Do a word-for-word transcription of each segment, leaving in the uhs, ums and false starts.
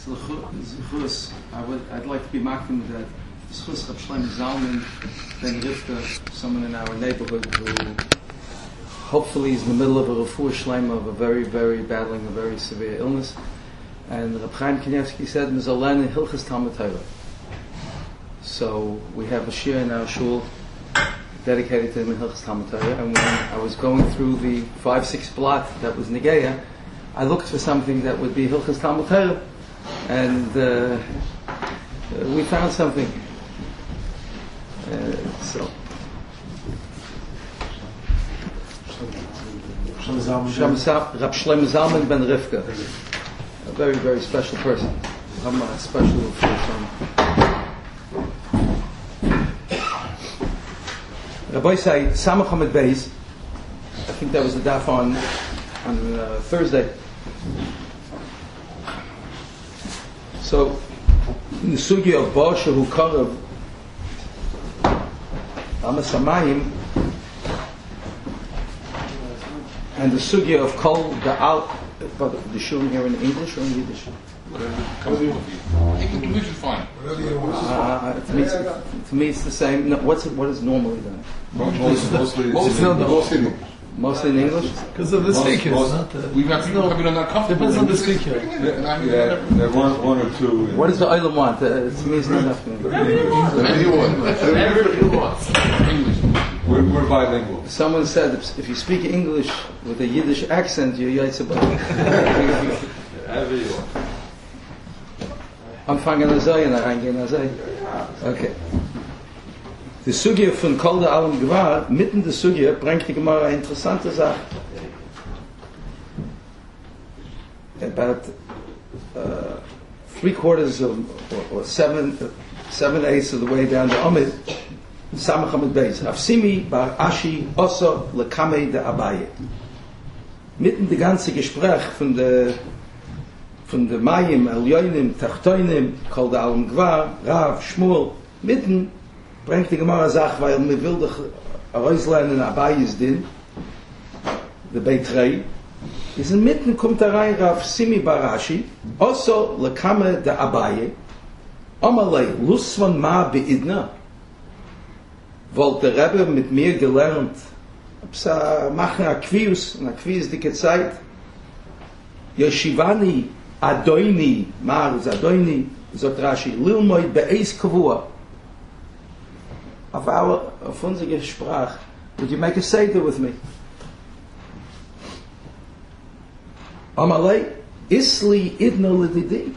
Zchus, I would, I'd like to be mocking with that. Zchus Rab Shlomo Zalman ben Rivka, someone in our neighborhood who hopefully is in the middle of a refuah shlema of a very, very battling a very severe illness. And Rab Chaim Kanievsky said, Mizalena Hilchas Talmud Torah. So we have a shir in our shul dedicated to him in Hilchas Talmud Torah. And when I was going through the five, six blot that was Negeya, I looked for something that would be Hilchas Talmud Torah. And uh, we found something. Uh, so. Rab Shlomo Zalman ben Rivka. A very, very special person. I'm a special person. Rabbi say, Samach Hamid Beis, I think that was the daf on, on uh, Thursday. So, in the sugya of Barsha who Karav, Amas Hamayim, and the sugya of Kol Da'al, but the shul here in English or in Yiddish? Whatever English is fine. Uh, to, me it's, to me it's the same. No, what's it, what is normally done? Mostly, mostly, mostly, mostly in English? Because of the speakers. We've got people coming on uncomfortable. Depends on the speaker. I mean, Yeah, there one, one or two. What does the Olam want? Uh, to me it's not enough. Whatever you want. Whatever you want. English. We're, we're bilingual. Someone said if you speak English with a Yiddish accent, you're Yitzhak. Whatever you want. Anfangen an Zay und reingehen an Zay. Okay. Die Sugya von Kol Da'al Gvar, mitten der Sugya, bringt die Gemara eine interessante Sache. About uh, three quarters of, or, or seven, uh, seven eighths of the way down to Amid, Samach Hamid Beis. Hafsimi bar Ashi oso lekamei de Abaye. Mitten die ganze Gespräch von der von der Mayim, Elyonim, Tachtoinim, Kol Da'al Gvar, Rav, Shmuel, mitten bringt die Gemara Sach, weil man will doch herauslernen Abayes Din, der Beitrei, ist in mitten kommt da rein Rav Simi Barashi, also lekame de Abaye, Amalei, Lus von Ma beidna, wollte der Rebbe mit mir gelernt, absa machen Akvius, eine Akvius dicke Zeit, Yeshivani, Adoini, Mar is Adoini, sagt Rashi, Lilmoid be'eis kavua. Auf our, auf unsere Sprach, would you make a seder with me? Amalei, Isli idna lididi.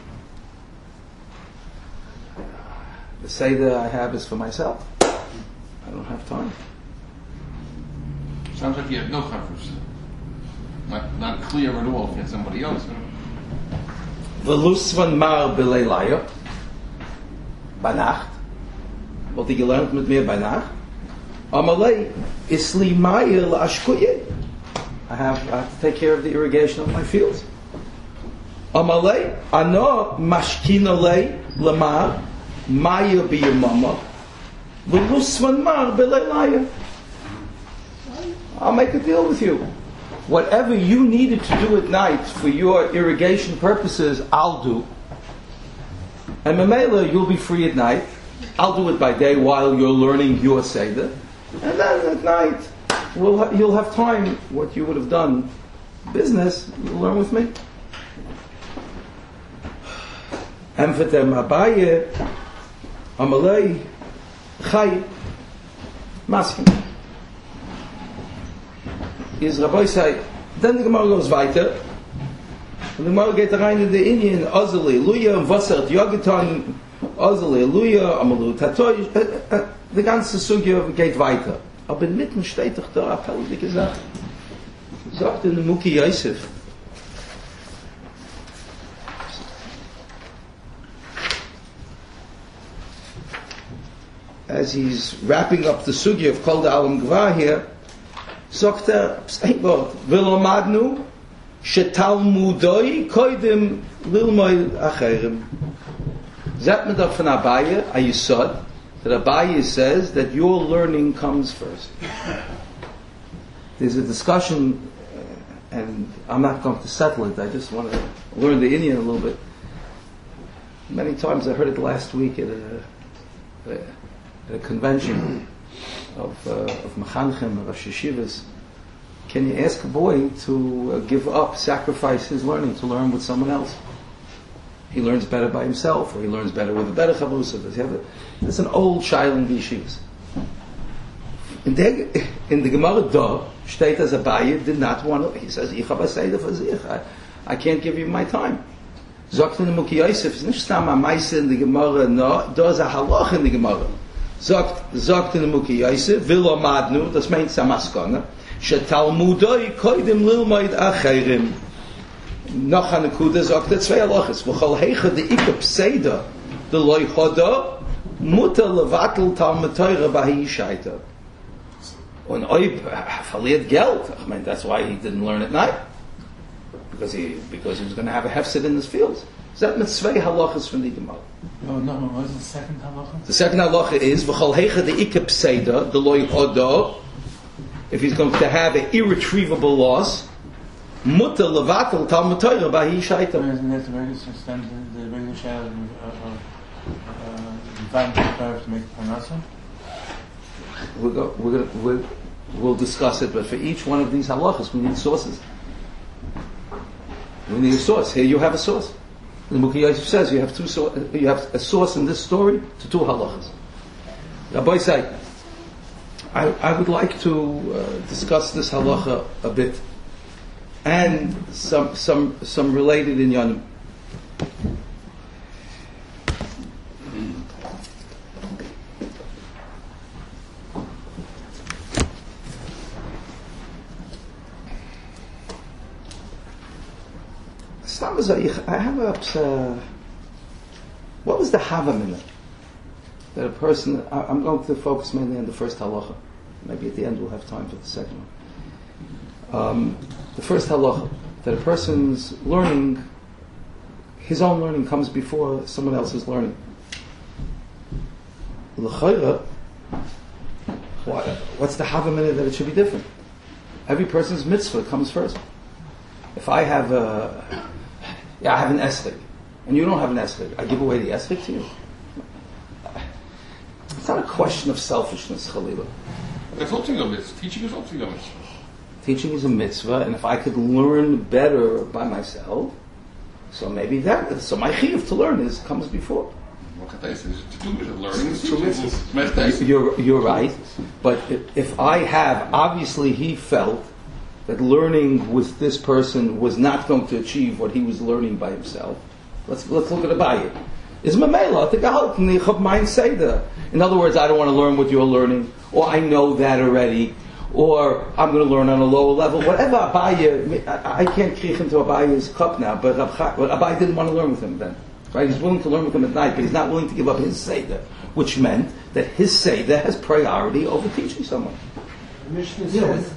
The seder I have is for myself. I don't have time. Sounds like you have no comforts. Not, not clear at all if you had somebody else. Velus van Mar Beleilaya, bei Nacht. Wollte ich gelernt mit mir bei Nacht. Amalei, Isli Maya Lashkuye. I have, I have to take care of the irrigation of my fields. Amalei, Ano Mashkinolei Lamar, Maya Biyamama, Velus van Mar Beleilaya. I'll make a deal with you. Whatever you needed to do at night for your irrigation purposes, I'll do. And Mamela, you'll be free at night. I'll do it by day while you're learning your Seder. And then at night, we'll ha- you'll have time, what you would have done, business, you'll learn with me. Emphatem Abaye, Amalei, Chai, Masking. Is Rabbi say, then the Gemara goes weiter, and the Gemara geht rein in the Indian, Ozeli, Luya, Vassert, Yogiton, Ozeli, Luya, Amalu, Tatoy, the ganze Sugya geht weiter. Aber mitten steht doch da, Appell, wie gesagt, sagt in the Muki Yosef, as he's wrapping up the Sugya of Kol Da'al Gvar here, sagt er, ein Wort, Velomadnu, Shetalmudoi, Koidim, Lilmoi Acherem. Sagt man doch von Abaye, Ayisod, that Abaye says that your learning comes first. There's a discussion, and I'm not going to settle it, I just want to learn the Indian a little bit. Many times I heard it last week at a, at a convention of, uh, of Mechanchim, of Sheshivas. Can you ask a boy to uh, give up, sacrifice his learning to learn with someone else? He learns better by himself, or he learns better with a better chavrusa. Does he have a, it's an old child in the yeshivas. In the, in the Gemara Da, steht as Abaye did not want to, he says, Ich habe Seder für sich. I, I can't give you my time. Sagt in the Muki Yosef, it's nicht stam a Meise in the Gemara, no, da is a halach in the Gemara. Sagt, sagt in the Muki Yosef, will amadnu, das meint Samaskana, shetalmudoi koidim lilmaid acherim. Noch an Kuda sagt er zwei halachas, v'chol heicha de ikka pseida, de loy choda, muta levatel talmud teure bahi yishaita. Und Oib verliert Geld. I mean, that's why he didn't learn at night. Because he because he was going to have a hefset in his fields. So that means zwei halachas from the Gemara. No, no, what is the second halacha? The second halacha is v'chol heicha de ikka pseida, the loy choda, if he's going to have an irretrievable loss, muta levatel talmud teure bahi yishaita. Isn't that the regular standard, the regular share of time to make parnasa? We're go, we're gonna, we're, we'll discuss it, but for each one of these halachas, we need sources. We need a source. Here you have a source. The Muki Yosef says you have two so, you have a source in this story to two halachas. Rabbi say, I, I would like to uh, discuss this halacha a bit, and some some some related in Yanim. I have a, uh, what was the Havam in it? That a person, I, I'm going to focus mainly on the first halacha. Maybe at the end we'll have time for the second one. Um, the first halacha, that a person's learning, his own learning comes before someone else's learning. L'chayra, what's the Havam in it that it should be different? Every person's mitzvah comes first. If I have a Yeah, I have an esrog, and you don't have an esrog. I give away the esrog to you. It's not a question of selfishness, Chalila. That's also a mitzvah. Teaching is also a mitzvah. Teaching is a mitzvah, and if I could learn better by myself, so maybe that. So my chiyuv to learn is comes before. What can I say? To do with learning is two mitzvahs. You're you're right, but if I have, obviously he felt that learning with this person was not going to achieve what he was learning by himself. Let's let's look at Abaye. Is Mamela the Gahaltni Chav Mein Seder? In other words, I don't want to learn what you're learning, or I know that already, or I'm going to learn on a lower level. Whatever Abaye, I, I can't krieg into Abaye's cup now, but Abaye didn't want to learn with him then. Right? He's willing to learn with him at night, but he's not willing to give up his Seder, which meant that his Seder has priority over teaching someone. The Mishnah says,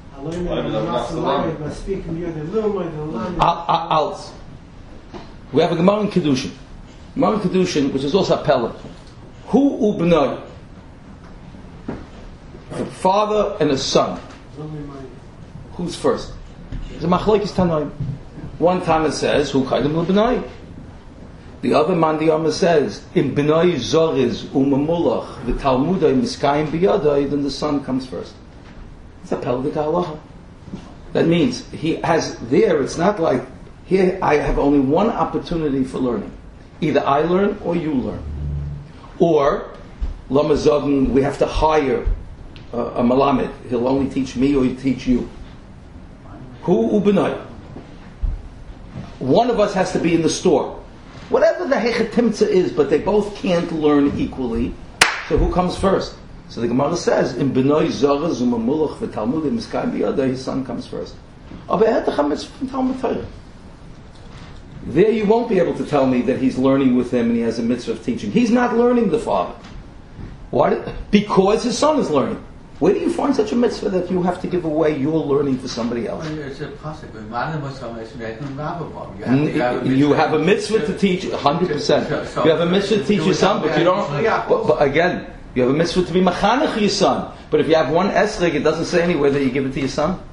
I'll, I'll, we have a Gemara in Kedushin. Gemara in Kedushin, which is also a Pella. Who ubnai? The father and a son. Who's first? It's a machlokes tanoim. One Tana says, "Who kaidem ubnai?" The other Mandiyama says, "Im bnai zoriz umamulach v'talmudai miskayim biyadai." Then the son comes first. It's a pelvic halacha. That means he has there, it's not like, here I have only one opportunity for learning. Either I learn or you learn. Or, Lama Zogin, we have to hire uh, a Malamed. He'll only teach me or he'll teach you. Who ubenai? One of us has to be in the store. Whatever the hechetimtza is, but they both can't learn equally. So who comes first? So the Gemara says, "In benoi zoraz umamulach v'talmudim miskayim biyada," his son comes first. There you won't be able to tell me that he's learning with him and he has a mitzvah of teaching. He's not learning the father. Why? Because his son is learning. Where do you find such a mitzvah that you have to give away your learning for somebody else? It's impossible. You have a mitzvah to teach, one hundred percent. You have a mitzvah to teach your son, but you don't. But, but again, you have a mitzvah to be machanech your son. But if you have one esrog, it doesn't say anywhere that you give it to your son.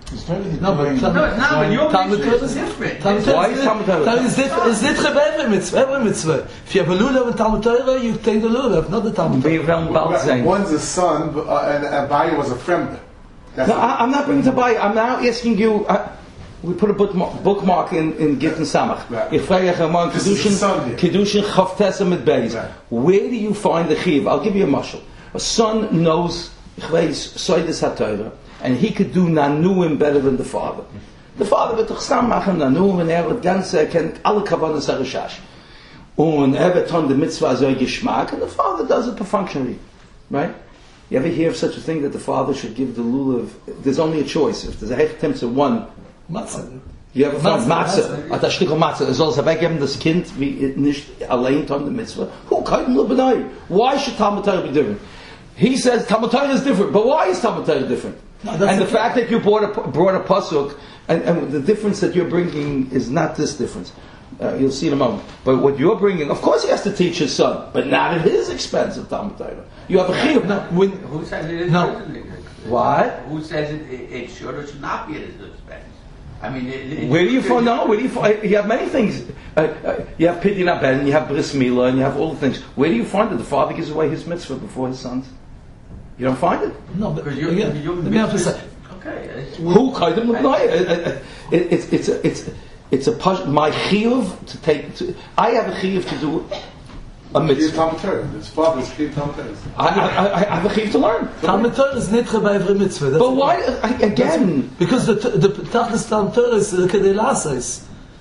The story of the No, but going- Talmud- No, it's not, but your Talmud mitzvah is Torah- different. Talmud Torah Why is Talmud Torah? Talmud is different. It's different every mitzvah. Every mitzvah. If you have a lulav and Talmud Torah, you take the lulav, not the Talmud Torah. Be around Baal Zayn. One's a son, but, uh, and Abaye was a friend. That's No, I, I'm not bringing to buy. I'm now asking you. Uh, we put a bookmark, bookmark in in Gittin Samach. Right. Ich frage euch einmal, This is the son here. Kedushin Chavtesa mit Beis. Right. Where do you find the chiv? I'll give you a mashal. A son knows ich weiß Soides HaTorah, and he could do nanuim better than the father. The father wird doch stam machen nanuim, and er wird ganz erkennt alle kavanas harishash. Und er wird on the mitzvah so geschmack, and the father does it perfunctorily, right? You ever hear of such a thing that the father should give the lulav? There's only a choice. If there's a hechtem to one, Matzah. you have a found Matzah, matzah. At a shtickl matzah. Es soll es weggeben das Kind wie it nicht allein on the mitzvah. Who kaim lebenai? Why should Talmud Torah be different? He says Talmud Torah is different, but why is Talmud Torah different? No, that's and the the fact that you brought a brought a pasuk, and, and the difference that you're bringing is not this difference. Uh, you'll see in a moment. But what you're bringing, of course, he has to teach his son, but not at his expense of Talmud Torah. You have a chiyuv. No, when, Who says it is? No. What? Who says it, it, it should or should not be at his expense? I mean, it, it, Where do you find? No, where do you find? You have many things. Uh, uh, you have pidyon haben, you have bris milah, and you have all the things. Where do you find it? The father gives away his mitzvah before his sons. You don't find it. no, but Because you're, again, you're let me emphasize. Okay. it's- Who kaidem l'bnai? It's it's a, it's it's a push, my chiyuv to take. To, I have a chiyuv to do a He's mitzvah. Talmud Torah. His father's Kid Talmud Torah. I, I, I I have a chiyuv to learn. Talmud Torah is nitche by every mitzvah. That's But the why point. I- again? Because the the Tachlis Talmud Torah is the kedei la'asais.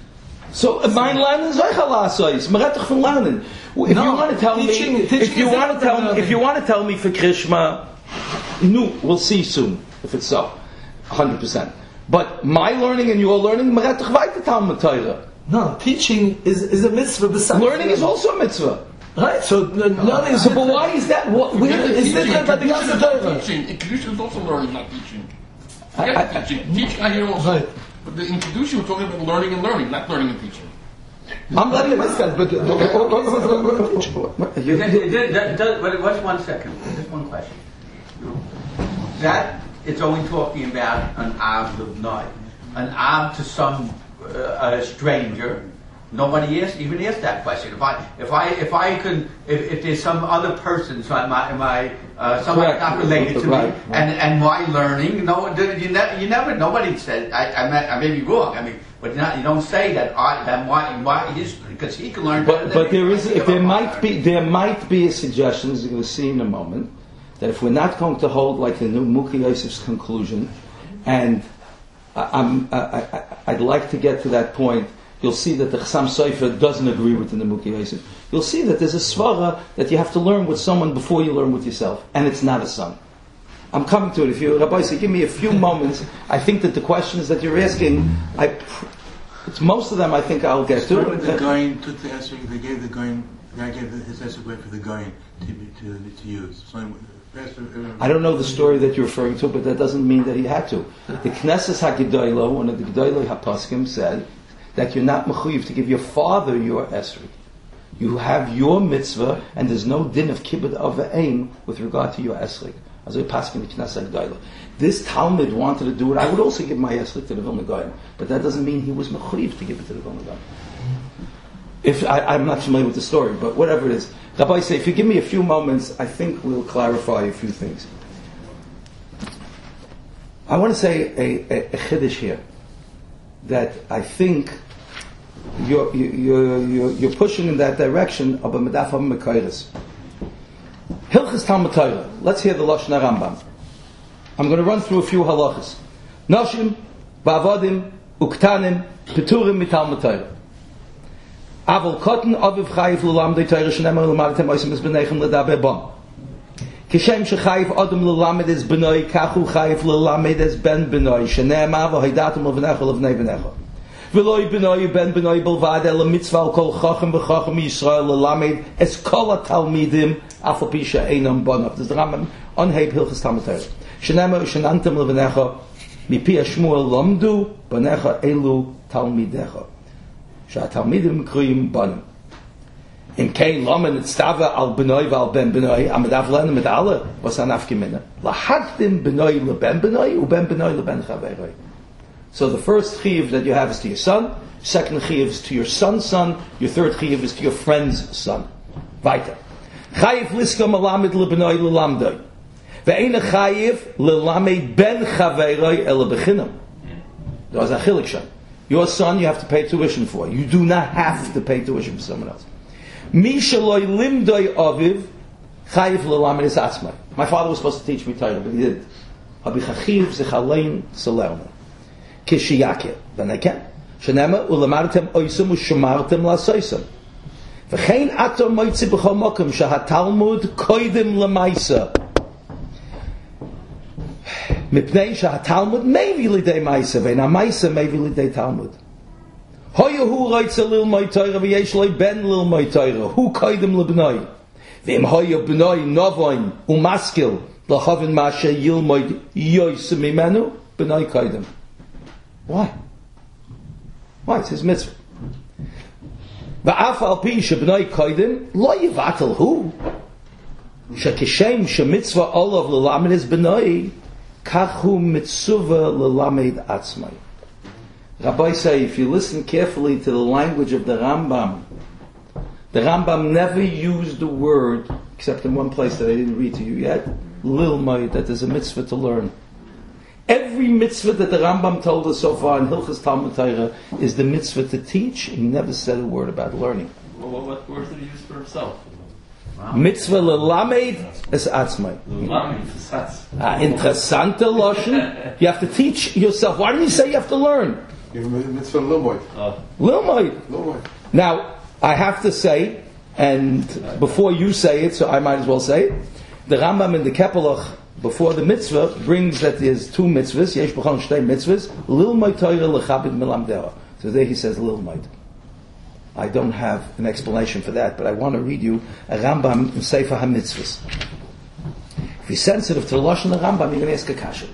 So mein lernen zeichel asois. Man redt doch von lernen. If No, you want to tell teaching- me, teaching if you is want to different tell than me, if you learning. want to tell me for Krishma, no, we'll see soon if it's so, hundred percent. But my learning and your learning, man redt doch weiter Talmud Torah. No, teaching is is a mitzvah. Besides Learning is also a mitzvah. right. So uh, learning is. So, but why is that? What? Where Forget is It's different by the Kedusha is ganze not Torah. teaching. In Kedusha is also learning, not teaching. I- Forget I- teaching. Teaching, I hear also. Right. But the, in Kedusha, we're talking about learning and learning, not learning and teaching. I'm letting this guy, but Is it- you, is it- that- that- But what's one second? Just one question. That it's only talking about an av l'bnai, an av to some uh, a stranger. Nobody asked, even asked that question. If I, if I, if I could, if, if there's some other person, so am I, am I uh, somebody Correct. not related to Right, me, right. and and why learning? No, you never, you never. Nobody said. I, I, may, I may be wrong. I mean, but not, you don't say that. I, that why, why his, because he can learn. better but, than but there me. is, if there might be, there might be a suggestion, as you're going to see in a moment, that if we're not going to hold like the new Muki Yosef's conclusion, and I, I'm, I, I, I'd like to get to that point. You'll see that the Chassam Sofer doesn't agree with the Nemuki Yosef. You'll see that there's a svara that you have to learn with someone before you learn with yourself, and it's not a son. I'm coming to it. If you, Rabbi, say, give me a few moments. I think that the questions that you're asking, I, pr- it's most of them. I think I'll get to. Remember the Goyin took the Esrog, they gave the Goyin, the guy gave the, his Esrog away for the Goyin to, be- to, to use. So, uh, Pastor, I don't know the story that you're referring to, but that doesn't mean that he had to. The Knesset HaGedolah, one of the Gedolah HaPaskim, said that you're not mechuyev to give your father your esrog. You have your mitzvah, and there's no din of kibbud of aim with regard to your esrog. As a paskin the Knesset HaGedolah. This Talmud wanted to do it. I would also give my esrog to the Vilna Gaon, but that doesn't mean he was mechuyev to give it to the Vilna Gaon. If I, I'm not familiar with the story, but whatever it is, Rabbi say, if you give me a few moments, I think we'll clarify a few things. I want to say a, a, a chiddush here that I think you're, you're, you're, you're pushing in that direction of a medaf ha-mekayres. Hilchas Talmud Torah. Let's hear the Lashon Rambam. I'm going to run through a few halachas. Noshim, va'avodim, uktanim, peturim mitalmud Torah. Aval kotten aviv chayif l'lamdei Torah shenemar l'martem oisim es b'neichem l'daber bom. Kishem shechayif adam l'lamed es b'noi kachu chayif l'lamed es ben b'noi shenemar v'haidatum l'v'necha l'v'nei v'necha. V'loi b'noi ben b'noi b'lvad el mitzvah al kol chochem v'chochem Yisrael l'lamed es kol ha-talmidim afal pi she'einam bonav. This is the Rambam on Heb Hilchas Talmud Torah. Shenemar shenantam l'v'necha mipi ha-shmuel lomdu b'necha elu talmidecha. שהתלמידים קרויים בנו. אם כן, למה נצטווה על בנוי ועל בן בנוי, המדף לנו מדעלה, was הנפקא מינה. להקדים בנוי לבן בנוי, ובן בנוי לבן חברוי. So the first chiyuv that you have is to your son, second chiyuv is to your son's son, your third chiyuv is to your friend's son. Weiter. Chayiv liska malamid lebnoi lelamdoi. Ve'ena chayiv lelamed ben chaveroi ele bechinam. There was a chilik shem. Your son you have to pay tuition for. You do not have to pay tuition for someone else. Mi shaloi limdoi aviv chayiv lelamed is atzmai. My father was supposed to teach me Torah, but he didn't. Abi chachiv zechalein selerno. Kishiyakir. Then I can. Shenema ulamartem oisum ushamartem lasoisum. V'chein ato moitzi b'chol mokum shahatalmud koidim lemaisa. Mipnei shahatalmud mevi lidei maisa ve'na maisa mevi lidei talmud. Hoyehu roitze lil moi Torah v'yesh loi ben lil moi Torah. Hu koidim lebnoi. V'im hoye bnoi novoin umaskil l'chavin mashe yilmoid yoysim imenu bnoi koidim. Why? Why? It's his mitzvah. Va'af al pi shebnoi koidim lo yivatel hu shekishem shemitzvah olav lelamed is bnoi kachu mitzvah lelamed atzmai. Rabbi say, if you listen carefully to the language of the Rambam, the Rambam never used the word, except in one place that I didn't read to you yet, lilmai, that there's a mitzvah to learn. Every mitzvah that the Rambam told us so far in Hilchas Talmud Torah is the mitzvah to teach. He never said a word about learning. Well, what, what words did he use for himself? Wow. Mitzvah lelamed es atzmai. Lelamed es atzmai. Ah, interessante lashon. You have to teach yourself. Why didn't he say you have to learn? Mitzvah lilmoid. Lilmoid. Lilmoid. Now, I have to say, and before you say it, so I might as well say it, the Rambam in the Kepelach before the mitzvah brings that there's two mitzvahs, yesh b'chol shtei mitzvahs, lilmoid Torah lechabed milamdeha. So there he says lilmoid. I don't have an explanation for that, but I want to read you a Rambam in Sefer HaMitzvahs. If you're sensitive to the Lashon of Rambam, you're going to ask a kasha.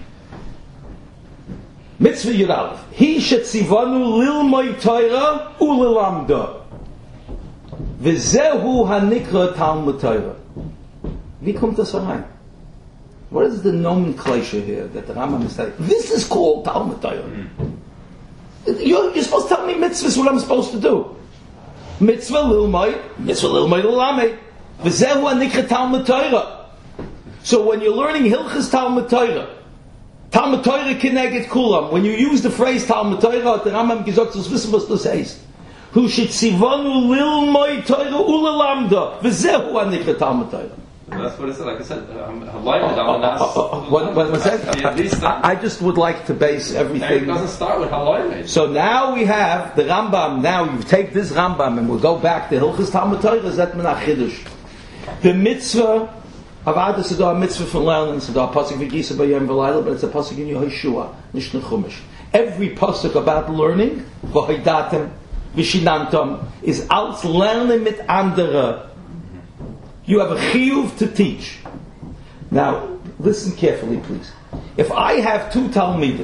Mitzvah Yudalev. He shetzivanu lilmoid Torah ulilamda. V'zehu hanikra Talmud Torah. Wie kommt das rein? What is the nomenclature here that the Rambam is saying? This is called Talmud Torah. Mm. You're, you're supposed to tell me mitzvahs, what I'm supposed to do. Mitzvah lilmai, mitzvah lilmai l'lamei. V'zehu hanikra Talmud Torah. So when you're learning Hilchas Talmud Torah, Talmud Torah kineged kulam, when you use the phrase Talmud Torah, the Rambam gesagt, das wissen, was das heißt. Hu shetzivanu lilmai Torah ulelamda. V'zehu hanikra Talmud Torah. That's what it said. Like I said, um, halayim. What was that? I just would like to base everything. It doesn't start with halayim. So now we have the Rambam. Now you take this Rambam and we'll go back to Hilchas Talmud Torah. Zet min achidush. The mitzvah of Ada Sedar mitzvah from learning Sedar pasuk v'gisa b'yom v'layla, but it's a pasuk in Yehoshua, Mishnah Chumash. Every pasuk about learning v'hoidatem v'shinantam is als lernen mit andere. You have a chiyuv to teach. Now, listen carefully, please. If I have two talmidim,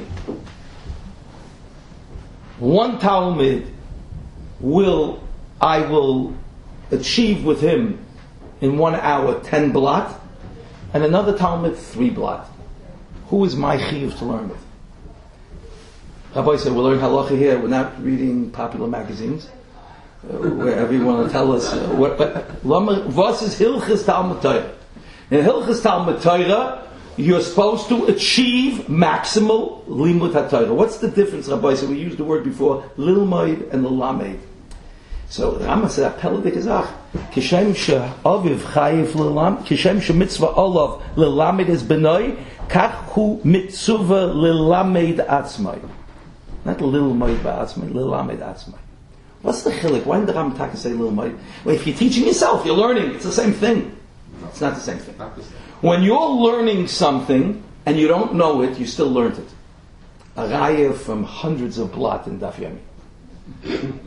one talmid will I will achieve with him in one hour ten blot, and another talmid three blot. Who is my chiyuv to learn with? Rabbi said, we'll learn halacha here. We're not reading popular magazines. Uh, where everyone will tell us uh, what, but what is Hilchas Talmud Torah? In Hilchas Talmud Torah, you're supposed to achieve maximal limud haTorah. What's the difference, Rabbi? So we used the word before, lilmoid and lelamed. So the Rambam said, "Apeladik izach kishem she'aviv chayiv lelam kishem she'mitzvah olav lelamed is benoi kach hu mitzvah lelamed atzmai." Not lilmoid ba'atzmai, lelamed atzmai. What's the chilik? Why did the Rambam say lilmoid? Well, if you're teaching yourself, you're learning. It's the same thing. It's not the same thing. When you're learning something and you don't know it, you still learned it. A raya from hundreds of blot in Daf Yomi.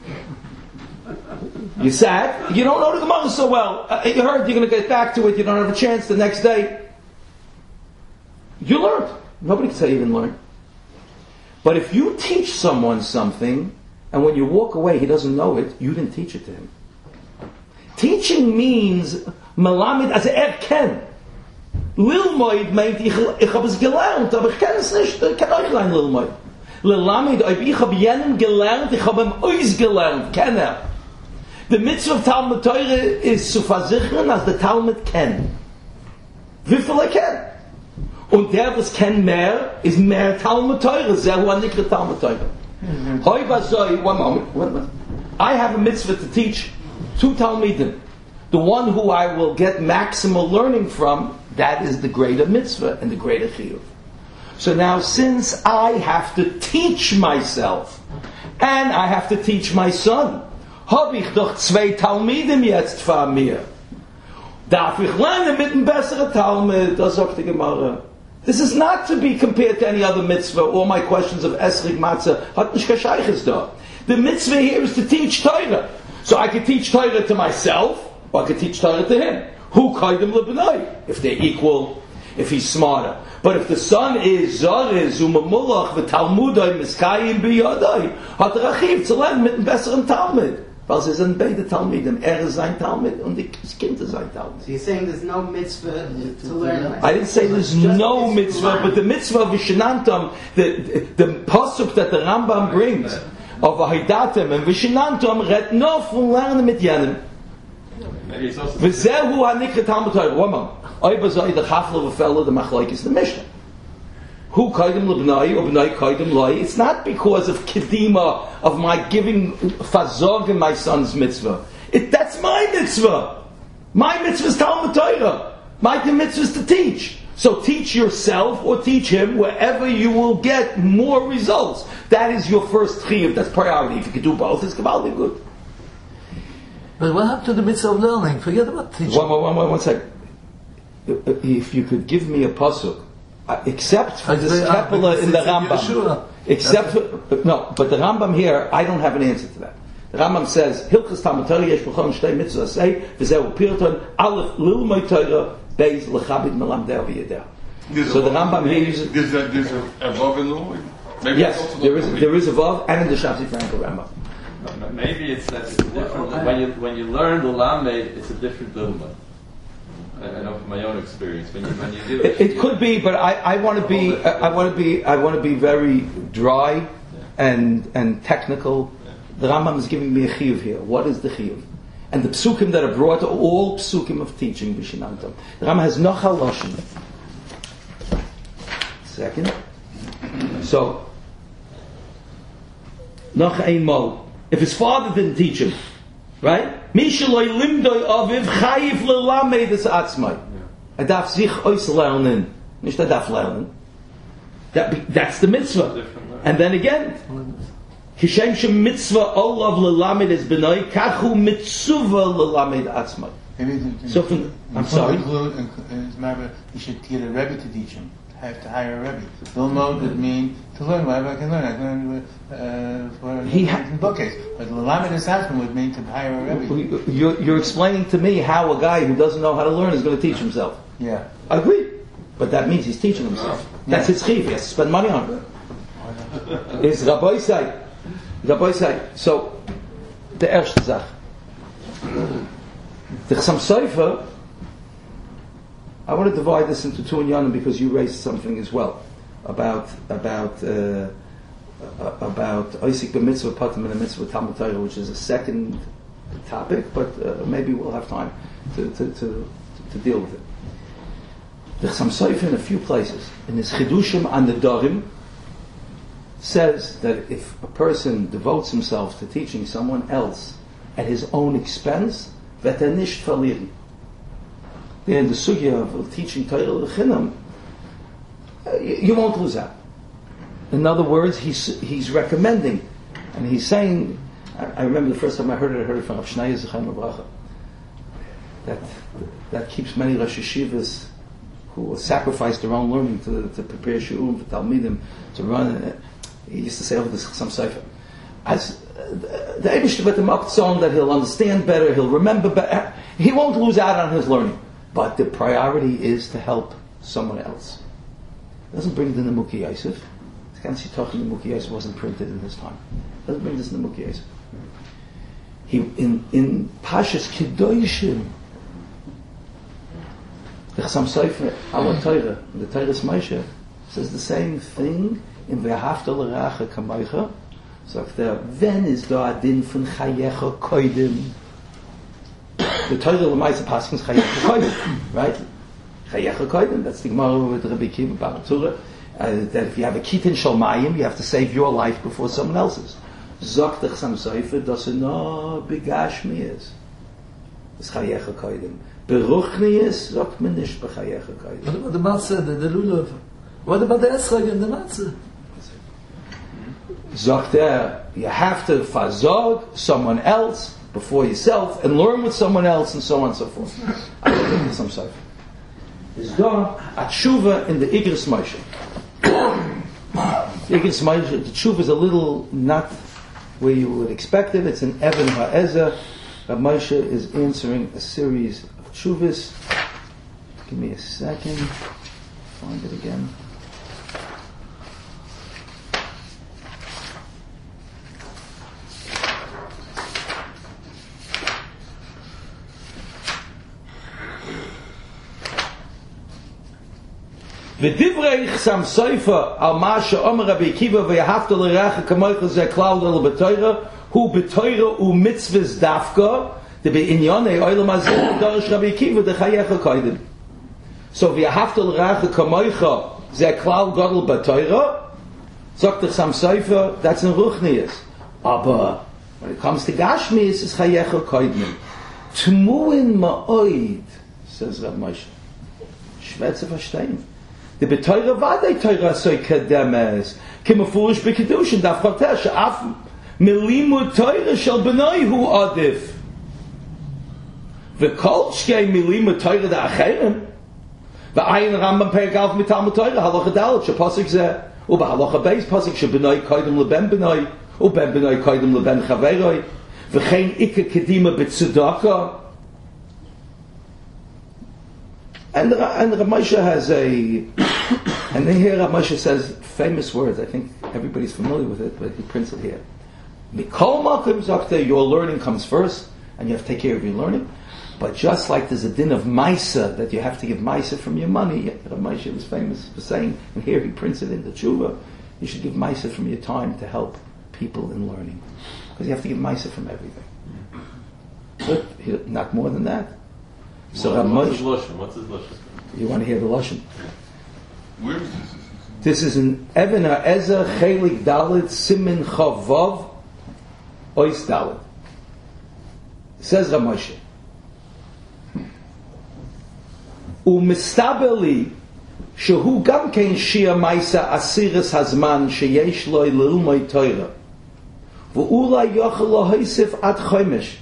You sat, you don't know the Gemara so well. Uh, you heard you're going to get back to it, you don't have a chance the next day. You learned. Nobody can say you didn't learn. But if you teach someone something, and when you walk away he doesn't know it, you didn't teach it to him. Teaching means Malamid as er ken. Lilmoid meint ich ich habe es gelernt, aber ich kenne es nicht, ich kann euch lernen Lilmoid. Lelamid, ich hab jenen gelernt, ich hab ihm ois gelernt, kenner. The mitzvah of Talmud Torah is zu versichern, als der Talmud kennt. Wie viel er kennt? Und der, was kennt mehr, ist mehr Talmud Torah, sehr hohe Nikre Talmud Torah. Hoi bazoi, one moment, one moment. I have a mitzvah to teach two Talmidim. The one who I will get maximal learning from, that is the greater mitzvah and the greater chiyuv. So now, since I have to teach myself, and I have to teach my son, hab ich doch zwei Talmidim jetzt vor mir. Darf ich lernen mit einem besseren Talmud? Das sagt die Gemara. This is not to be compared to any other mitzvah. All my questions of Esrig Matzah hat nicht gescheiches da. The mitzvah here is to teach Torah. So I could teach Torah to myself, or I could teach Torah to him. Who kaidim lebnai? If they're equal, if he's smarter. But if the son is Zariz, Umamulach, V'Talmudai, Miskayim B'Yadai, hat er achiv zu lernen mit einem besseren Talmud. Weil sie sind beide Talmidim. Er ist sein Talmud und das Kind ist sein Talmud. So you're saying there's no mitzvah to learn? I didn't say there's no mitzvah, but the mitzvah of Vishinantam, the, the, the pasuk that the Rambam brings of Ahidatim and Vishinantam, red no from lernen mit jenem. V'zehu hanikre Talmud Torah. One moment. Oy bazai the chafla v'fella the machlaikis the Mishnah. Who kaidim lebnai or bnai kaidim lai? It's not because of kedima of my giving fazog in my son's mitzvah. It, that's my mitzvah. My mitzvah is Talmud Torah. My mitzvah is to teach. So teach yourself or teach him wherever you will get more results. That is your first chiyuv. That's priority. If you can do both, it's gewaldig good. But what happened to the mitzvah of learning? Forget about teaching. One, one, one, one second. If you could give me a pasuk, uh, except for this Kepler in the Rambam, except for, no, but the Rambam here, I don't have an answer to that. The Rambam says, Hilchas Talmud Torah yesh b'chol shtei mitzvah say, v'zeu pirton aleph lilmei Torah beis lechabit melamdeh v'yedeh. So the Rambam here uses There's a, there's a, a vav in the law? Maybe yes, it's also there is the- there is a vav and in the Shabtai Frankel Rambam. Maybe it's that it's different. When you when you learn the lamed, it's a different lilma. I, I know from my own experience. When you when you do It, it could be, but I, I want to be I want to be I want to be very dry and and technical. The Rambam is giving me a chiyuv here. What is the chiyuv? And the psukim that are brought are all psukim of teaching b'shinantam. The Rambam has no haloshin. Second, so noch einmal. If his father didn't teach him, right? Mishaloi limdoi aviv chayiv lelamed es atzmai. Er darf sich ois lernen, nicht er darf lernen. That, that's the mitzvah. And then again, kishem shem mitzvah olav lelamed es benoi kachu mitzvah lelamed atzmai. So from, I'm sorry. You should get a rebbe to teach him. Have to hire a rebbe. Lilmod would mean to learn whatever I can learn. I can learn uh, for He ha- in bookcase. But Lamed Esasman would mean to hire a rebbe. You're, you're explaining to me how a guy who doesn't know how to learn is going to teach himself. Yeah. I agree. But that means he's teaching himself. That's his chiv. He has to spend money on it. Is Rabbi say, Rabbi say, so, the erste Sache. The Chassam Sofer, I want to divide this into two inyanim because you raised something as well about about uh, about Isaac b'mitzvah patim and the mitzvah Talmud Torah, which is a second topic, but uh, maybe we'll have time to to, to to deal with it. The Chassam Sofer in a few places in his Chidushim and the Dorim says that if a person devotes himself to teaching someone else at his own expense, vet er nicht verlieren. In the sugya of teaching Torah l'chinam, you won't lose out. In other words, he's he's recommending, and he's saying. I, I remember the first time I heard it. I heard it from Rav Shnaya Zechayim Bracha. That that keeps many Rosh Yeshivas who sacrifice their own learning to to prepare shiurim for talmidim to run. He used to say over this some sefer, as uh, the Eibush with him up so that he'll understand better, he'll remember better. He won't lose out on his learning. But the priority is to help someone else. It doesn't bring it in the Mukhi Yosef. The Kansi talking the Mukhi Yosef wasn't printed in his time. It doesn't bring this in the Mukhi Yosef. He in in Pashas Kedoshim, the Chassam Sofer, our Torah, the Torah's Moshe, says the same thing in Ve'ahavta l'reacha kamoicha, sagt er, wenn is da adin von chayecha koidim. The Torah l'maisa paskins chayecha koidim, right? Chayecha koidim, that's the Gemara with Rabbi Kiva Bar Tura, uh, that if you have a kitin shalmayim, you have to save your life before someone else's. Sagt the Chassam Sofer, dass er no begashmi is. It's chayecha koidim. Beruchni is, sagt man nicht bechayecha koidim. What about the matzah, the, the lulav? What about the esrog and the matzah? Sagt er, you have to fazog someone else before yourself and learn with someone else and so on and so forth. I don't think there's some sort. Is done at tshuva in the Igros Moshe. Igros Moshe, the tshuva is a little not where you would expect it. It's an Even Ha'ezer. Rav Moshe is answering a series of tshuvas. Give me a second. Find it again. V'divrei Chassam Sofer al ma she'omer Rabbi Akiva ve'ahavta l'reacha kamoicha ze klal del b'toira hu b'toira u mitzvahs dafka de be'inyonei olam hazeh dorish Rabbi Akiva de chayecha koidim. So ve'ahavta l'reacha kamoicha ze klal gadol b'toira, sagt the Chassam Sofer, that's in Ruchnius. Aber when it comes to Gashmius, it's chayecha koidim. Tmuin ma'oid, says Rav Moshe. Schwer zu verstehen. The betoira vaday toira soy kademes kemafurish bekedushin daf chatesh af milimud toira shel benoi hu adif v'kol shkei milimud toira da acherem v'ayin rambam perek alf mit talmud toira halacha dalet shepasik zeh uba halacha beis pasik shebenoi koidem leben benoi uben benoi koidem leben chaveroi v'chein ikke kedima betzedaka. And and Rav Moshe has a, and then here Rav Moshe says famous words. I think everybody's familiar with it, but he prints it here. Mikol makom zakta, your learning comes first, and you have to take care of your learning. But just like there's a din of Maisa, that you have to give Maisa from your money, Rav Moshe was famous for saying, and here he prints it in the Tshuva, you should give Maisa from your time to help people in learning. Because you have to give Maisa from everything. But not more than that. So What, Rav what's his Moshe, lashon? What's his lashon? you want to hear the lashon? Where is this? This is an Even Ha'ezer Chelik Dalet Simin Chavav Ois Dalet. Says Rav Moshe. Umistabeli shehu gam kein shia maisa asiris hazman sheyesh loy lilmoi Torah v'ulai yochel lo hoisif ad chomesh.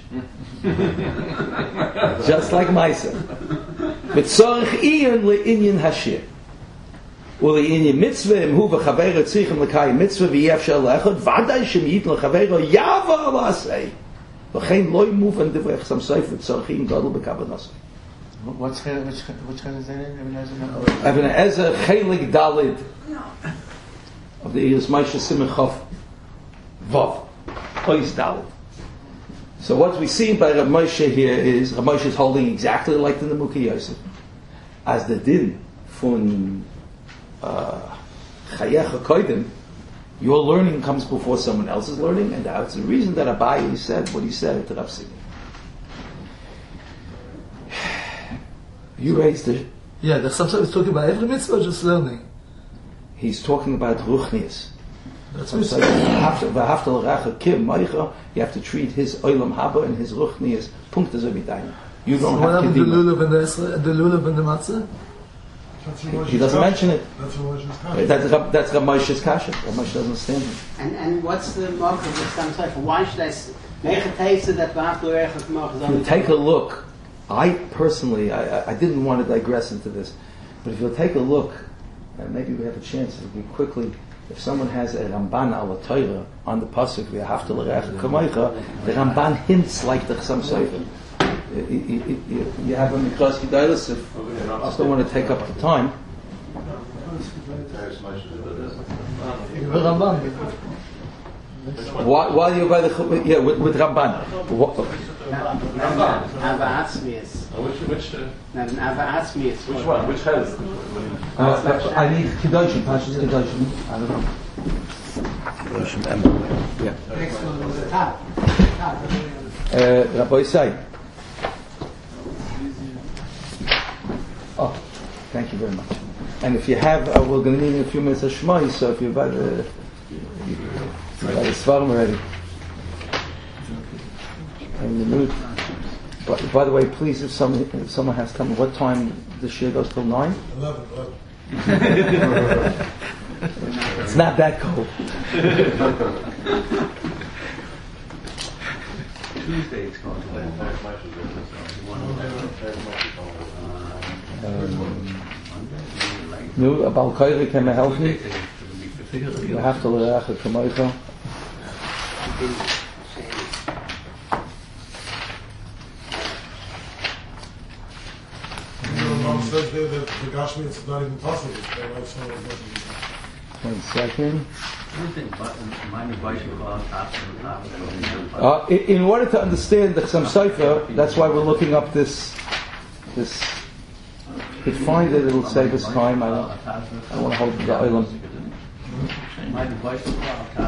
Just like Maisa. V'tzorich iyon le'inyin hashir. U'le'inyin mitzvah imhu v'chaveira tzichem l'kayim mitzvah v'yefshel l'echad v'adai shem yit l'chaveira yava l'asei v'chein loy muvan divrei Chassam Sofer v'tzorich iyon gadol b'kavanosei. What's which which kind is that in? Even Ezer Chelik Dalid of the Igros Moshe Simen Chof Vav Ois Dalid. So what we see by Rav Moshe here is Rav Moshe is holding exactly like the Nemuki Yosef, as the din from Chayecha Koidim. Your learning comes before someone else's learning, and that's the reason that Abaye said what he said to Rav Simi. You raised it. Yeah, the Chassam Sofer is talking about every mitzvah, just learning. He's talking about Ruchnius. That's So what it's like, v'ahavta l'reacha kim meicha, you have to treat his olam haba and his Ruchnius punkte so wie deine. You don't So what have happened to the kedima. lulav and the esrog, the lulav and the matzah? He doesn't mention it. That's what Moshe's kasha. That's Rav- that's Rav Moshe's kasha. Rav Moshe doesn't understand it. And and what's the mark of the Chassam Sofer? Why should I s- make a taste that V'ahavta l'reacha kamocha is If you only- take a look, I personally, I, I- I didn't want to digress into this, but if you'll take a look, and maybe we have a chance to be quickly, if someone has a Ramban al Torah on the pasuk v'ahavta l'reacha kamocha, the Ramban hints like the Chassam Sofer. You, you, you, you have a Mikras Gedalos, if I just don't want to take up the time. The Ramban. While, while you're by the, yeah, with, with Ramban. What- Ava Atzmius. Which, which, uh, An Ava Atzmius. which one? Which has? Uh, I need Kedoshim, Pashas Kedoshim. I don't know. Yeah. Next one was the top. Top. Uh, Rabbi Isai. Oh, thank you very much. And if you have, uh, we're going to need a few minutes of Shmai, so if you've got the Svarim already. And the mood. But by the way, please, if someone, if someone has come, what time the shir goes till nine? Eleven. It's not that cold. Tuesday it's going to Nu, Abal Koiri can help me. You have to learn to Kamoicha. Mom says there that the Gashmi is not even possible. One second. Meine Beispiel war Uh, in, in order to understand the Chassam Sofer, that's why we're looking up this. This. If you could find it, it'll save us time. I don't, I don't want to hold the Olam. Meine Beispiel war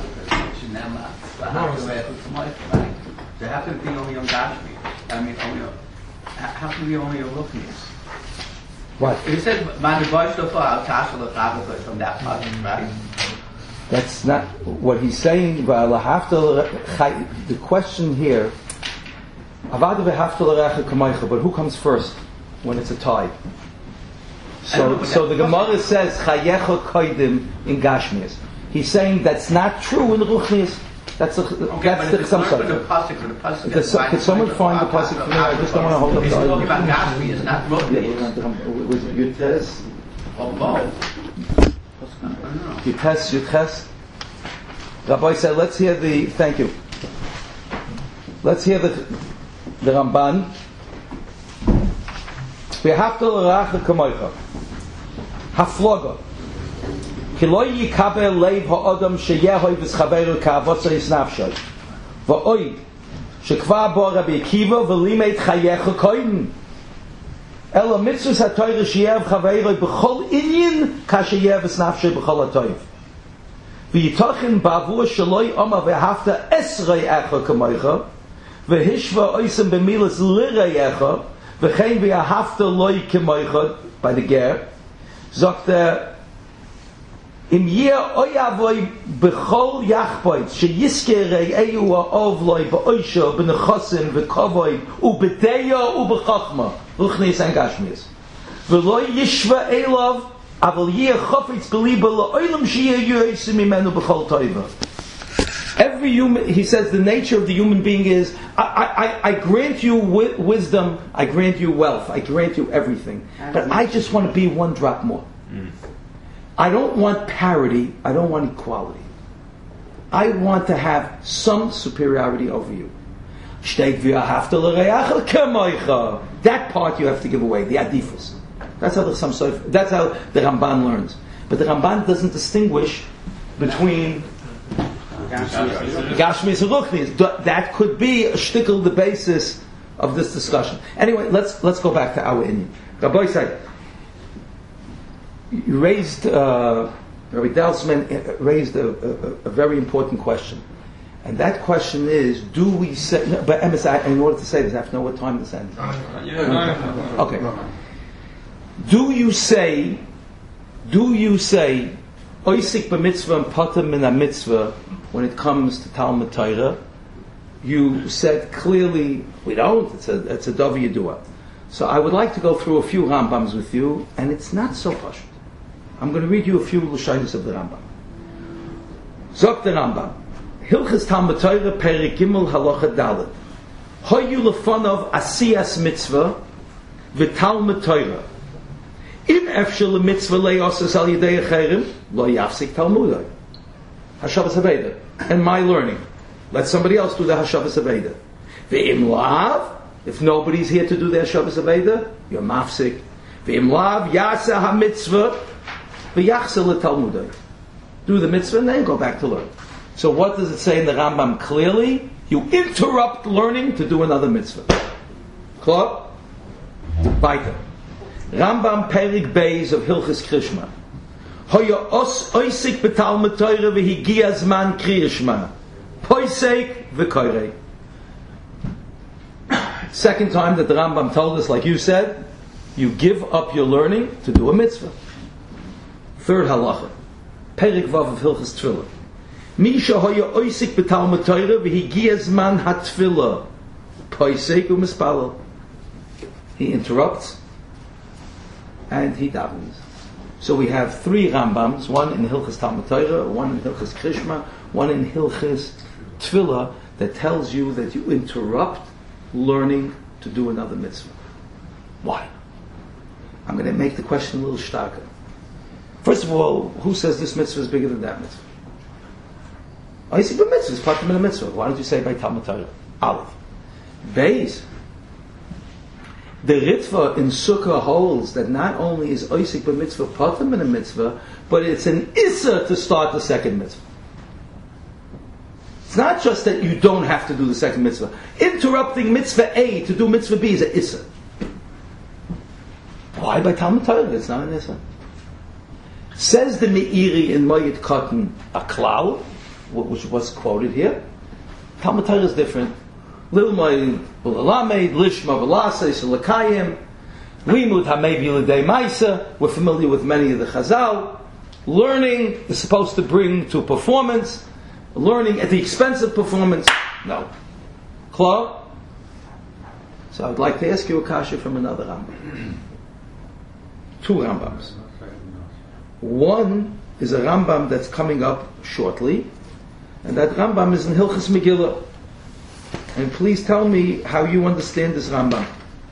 They have to be only on Gashmi. I mean, only on, how can we only on Ruchnius? What? It says meine Beispiel war from that part, right? That's not what he's saying. The question here, but who comes first when it's a tie? So, so the Gemara says Chayecha Koidim in Gashmias. He's saying that's not true in Ruchnias. That's a, okay, that's the Chassam Sofer. Could someone find the pasuk for me? I just don't want to hold up the He's talking about Gashmias, not Ruchnias. Was it Yutes? Oh, both. Yutes, Yutes. Rabbi said, let's hear the, thank you. Let's hear the, the Ramban. V'hafta l'racha kamoicha. Hafloga. Ki lo yikabel leiv ha'odam sheyehoy v'schaveru ka'avotza yisnafshay. V'oid. Shekva bo Rabbi Akiva v'limet chayecha koiden. Ela mitzvus ha'toyre sheyev chaveru b'chol inyin kasheyev v'snafshay b'chol ha'toyv. V'yitachin ba'avur shaloi oma v'hafta esrei echa kamoicha. V'hishva oisem b'milas lirei echa. V'chein v'hafta loi kamoicha. By the ger. Zokta Im yeh oyavoy b'chol yachpoid sheyizkerei eyu ha'ovloi b'oisha b'nechosim v'kovoid u'b'deya u'b'chachma Ruchnias and Gashmias v'lo yishva elav aval yeh chofetz b'liba la'olam sheyeh yoysim imenu b'chol toiva. Every human, he says, the nature of the human being is, I, I, I grant you wi- wisdom, I grant you wealth, I grant you everything, but I just want to be one drop more. Mm. I don't want parity, I don't want equality. I want to have some superiority over you. That part you have to give away, the adifus. That's how the Chassam, that's how the Ramban learns. But the Ramban doesn't distinguish between Gashmias and Ruchnias. That could be a shtickle, the basis of this discussion. Anyway, let's let's go back to our Inyan. Rabbi said, you raised, uh, Rabbi Dalsman raised a, a, a very important question. And that question is, do we say, no, but M S I, in order to say this, I have to know what time this ends. Okay. Do you say, do you say, Oisik b'mitzvah and patam min ha-mitzvah, when it comes to Talmud Torah? You said clearly, we don't, it's a, it's a Dov Yedua. So I would like to go through a few Rambams with you, and it's not so pashut. I'm going to read you a few Lashonos of the Rambam. Zok the Rambam. Hilchas Talmud Torah Perek Gimel Halacha Dalet. Hoyu lefonov asiyas mitzvah v'Talmud Torah. Im efshel mitzvah le'osas al yedei acherim lo yafsik Talmudai. Hashavas Haveda. And my learning. Let somebody else do the Hashavas Haveda. Ve'im lav. If nobody's here to do the Hashavas Haveda, you're mafsik. Ve'im lav yasa ha-mitzvah v'yachsel le-Talmudai. Do the mitzvah and then go back to learn. So what does it say in the Rambam clearly? You interrupt learning to do another mitzvah. Klar? Weiter. Rambam Perik Beis of Hilchis Krishma. Hoya os oisik betalmud Torah v'higia zman kriya shema. Poisek v'koirei. Second time that the Rambam told us, like you said, you give up your learning to do a mitzvah. Third halacha. Perik vav of Hilchas Tefillah. Misha hoya oisik betalmud Torah v'higia zman hatfillah. Poisek u'mispalel. He interrupts and he davens. So we have three Rambams, one in Hilchas Talmud Torah, one in Hilchas Krishma, one in Hilchas Tefillah, that tells you that you interrupt learning to do another mitzvah. Why? I'm going to make the question a little starker. First of all, who says this mitzvah is bigger than that mitzvah? Oh, you see, but mitzvah is part of the mitzvah. Why don't you say by Talmud Torah? Aleph. Beis. The Ritva in Sukkah holds that not only is Oisik b'mitzvah patam in a mitzvah, but it's an Issa to start the second mitzvah. It's not just that you don't have to do the second mitzvah. Interrupting mitzvah A to do mitzvah B is an Issa. Why by Talmud Torah? It's not an Issa. Says the Meiri in Moed Katan a klal, which was quoted here. Talmud Torah is different. Lilmay Ulamed, Lishma Velasei, Selakayim, Limud Hamevi L'Dei Maisa. We're familiar with many of the Chazal. Learning is supposed to bring to performance. Learning at the expense of performance, no. Klar? So I would like to ask you a kasha from another Rambam. Two Rambams. One is a Rambam that's coming up shortly, and that Rambam is in Hilchas Megillah. And please tell me how you understand this Rambam.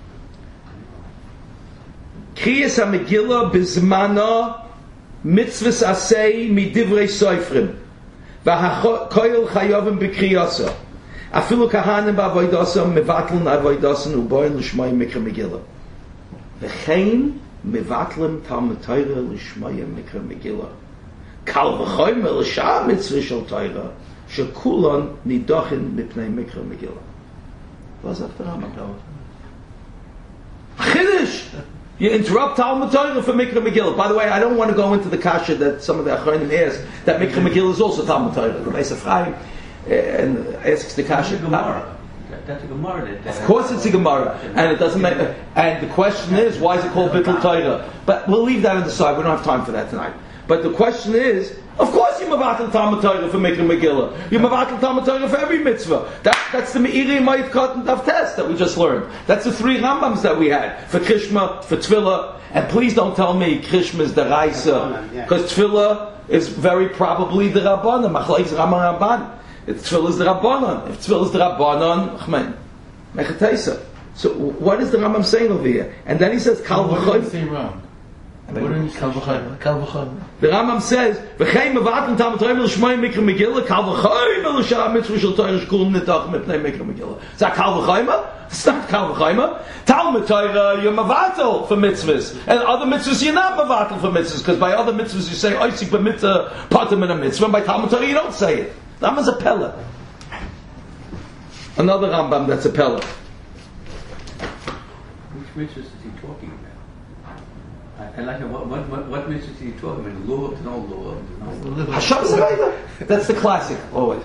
Kriyas HaMegillah bizmana mitzvahs asay midivrei soifrim v'hakoyel chayovim b'kriyasa afilu kahanim b'avoidasam mevatlin avoidasam uboyin l'shmai mikra Megillah v'chein mevatlin Talmud Torah l'shmai mikra Megillah kal v'choyim l'shah mitzvah shel Torah Shekulon nidochin mipnei mikra Megillah. What's after Rambam? Chiddush! You interrupt Talmud Torah for mikra Megillah. By the way, I don't want to go into the kasha that some of the Achronim ask that mikra Megillah is also Talmud Torah. The Beis Ephraim and asks the kasha. That's a Gemara. Of course, it's a Gemara, and it doesn't make. And the question is, why is it called Bittul Torah? But we'll leave that on the side. We don't have time for that tonight. But the question is, of course you're Mavatal Talmud Torah for making Megillah. You're Mavatal Talmud Torah for every mitzvah. That, that's the Meiri Mayit Katan Daf Test that we just learned. That's the three Rambams that we had. For Krishma, for Tefillah. And please don't tell me Krishma is the Raisa. Because Tefillah is very probably the Rabbanan. Machlekes Rambam Ramban. If Tefillah is the Rabbanan. If Tefillah is the Rabbanan, Achmen. Mechatesa. So what is the Rambam saying over here? And then he says, Kal What V'choy. did he say wrong? What did he say wrong? Kal v'choyim. The Rambam says, "V'chein mevaten Talmud Torah l'shmai mikra Megillah, kal v'choyim l'shah mitzvah shel Torah shekulim nitach mipnei mikra Megillah." Is that kal v'choyim? It's not kal v'choyim. Talmud Torah, you're mevatel for mitzvahs, and other mitzvahs you're not mevatel for mitzvahs, because by other mitzvahs you say oisik b'mitzvah patam in a mitzvah, and by Talmud Torah you don't say it. Rambam's a pella. Another Rambam that's a pella. Which mitzvahs is he talking about? I like it. What, what, what, what mitzvahs is he talking about? Law, no law, no law. Hashem Zayda. That's the classic, always.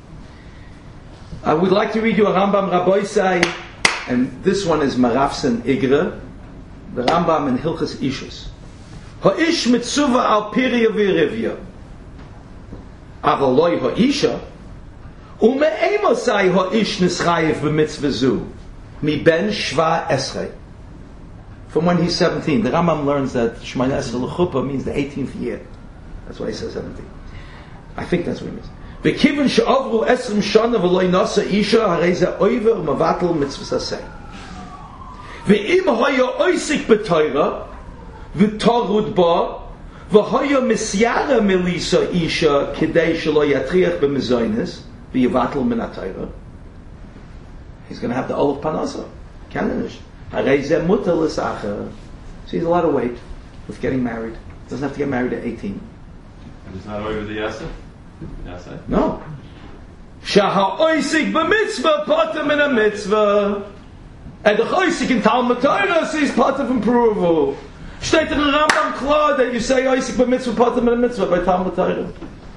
I would like to read you a Rambam Rabboisai, and this one is Marafsen Igra, the Rambam in Hilchas Ishus. Ha'ish mitzuva al pirya v'rivya, avaloi ha'isha, ume'emosai ha'ish nischayev b'mitzvah zu, mi ben shva esrei. From when he's seventeen. The Rambam learns that Shemona Esrei L'chuppah means the eighteenth year. That's why he says seventeen. I think that's what he means. V'kivin she'avru esrim shana v'loi nasa isha harei ze oiver u'mavatel mitzvah saseh. V'im hoya oisik b'toira v'torud ba v'hoya misyara melisa isha kidei shelo yatriach b'mezoynes v'yavatel min ha'toira. He's going to have the olav panasa. Canonish. So he has a lot of weight with getting married. Doesn't have to get married at eighteen. And it's not over the Yasa? Yasa? No. Shaha oisik b'mitzvah patam in a mitzvah. And the oisik in Talmud Torah says patam from approval. Steht in the Rambam klar that you say Isaac by mitzvah, Potter by mitzvah by Talmud Torah.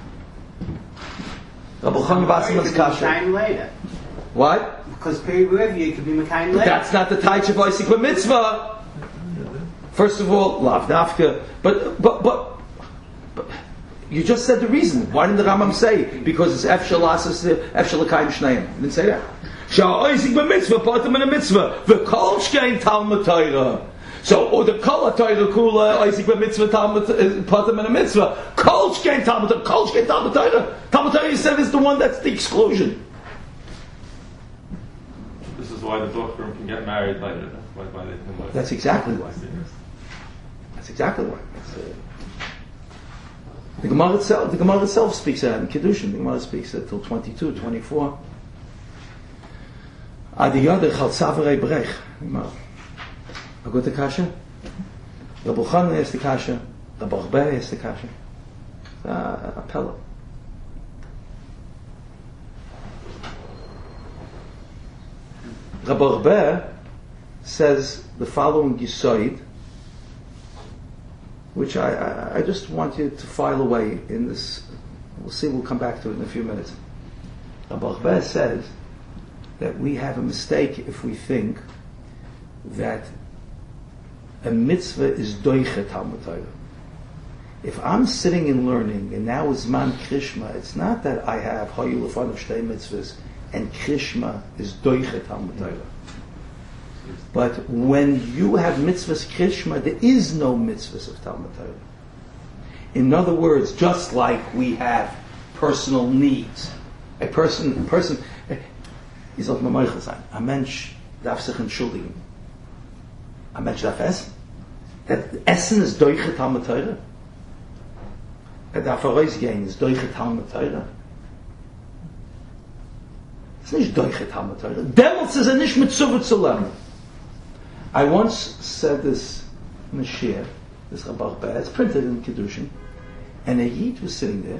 Rabbi Chaim Wasserman's kasha. Mekayim later. What? Because period review could be Mekayim later. That's not the taich of Isaac by mitzvah. First of all, lav dafka. But, but, but, but, you just said the reason. Why didn't the Rambam say? Because it's Efshel Asas, Efshel L'Kayim Shneim. He didn't say that. Shah Isaac by mitzvah, Potter by mitzvah. The Kol Shkein Talmud Torah. So, or the Kol HaTorah Kula, Isaac by mitzvah, Talmud, Potter by mitzvah. Kol Shkein Talmud Torah, Kol Shkein Talmud Torah. Talmud Torah, you said, is the one that's the exclusion. This is why the Duchrim can get married later. That's why, why they can live. That's exactly why. That's exactly why. That's, uh, the Gemara itself, the Gemara itself speaks out in Kiddushin. The Gemara speaks until twenty-two, twenty-four. Adi Yadeh Chaltzavarei Brech. Gemara. I go to Kasha. Rabbi Chanan is the Kasha. Rabbi Achber is the Kasha. Uh, a pillow. Rabbi Achber says the following Yisoid, which I, I, I just want you to file away in this. We'll see, we'll come back to it in a few minutes. Rabbi Achber says that we have a mistake if we think that a mitzvah is doiche Talmud Torah. If I'm sitting and learning, and now is man krishma, it's not that I have hayu lefanav shtei mitzvahs, and krishma is doiche Talmud Torah. But when you have mitzvahs krishma, there is no mitzvahs of Talmud Torah. In other words, just like we have personal needs, a person, a person, is auf memoichel sein. A mensch darf sich entschuldigen. A mensch darf essen. That Essen ist doiche Talmud Torah. Er darf herausgehen, ist doiche Talmud Torah. Es ist nicht doiche Talmud Torah. Demels ist er nicht mit Zuvah zu lernen. I once said this in a shir, this Rabbi Achber, it's printed in Kiddushin, and a Yid was sitting there,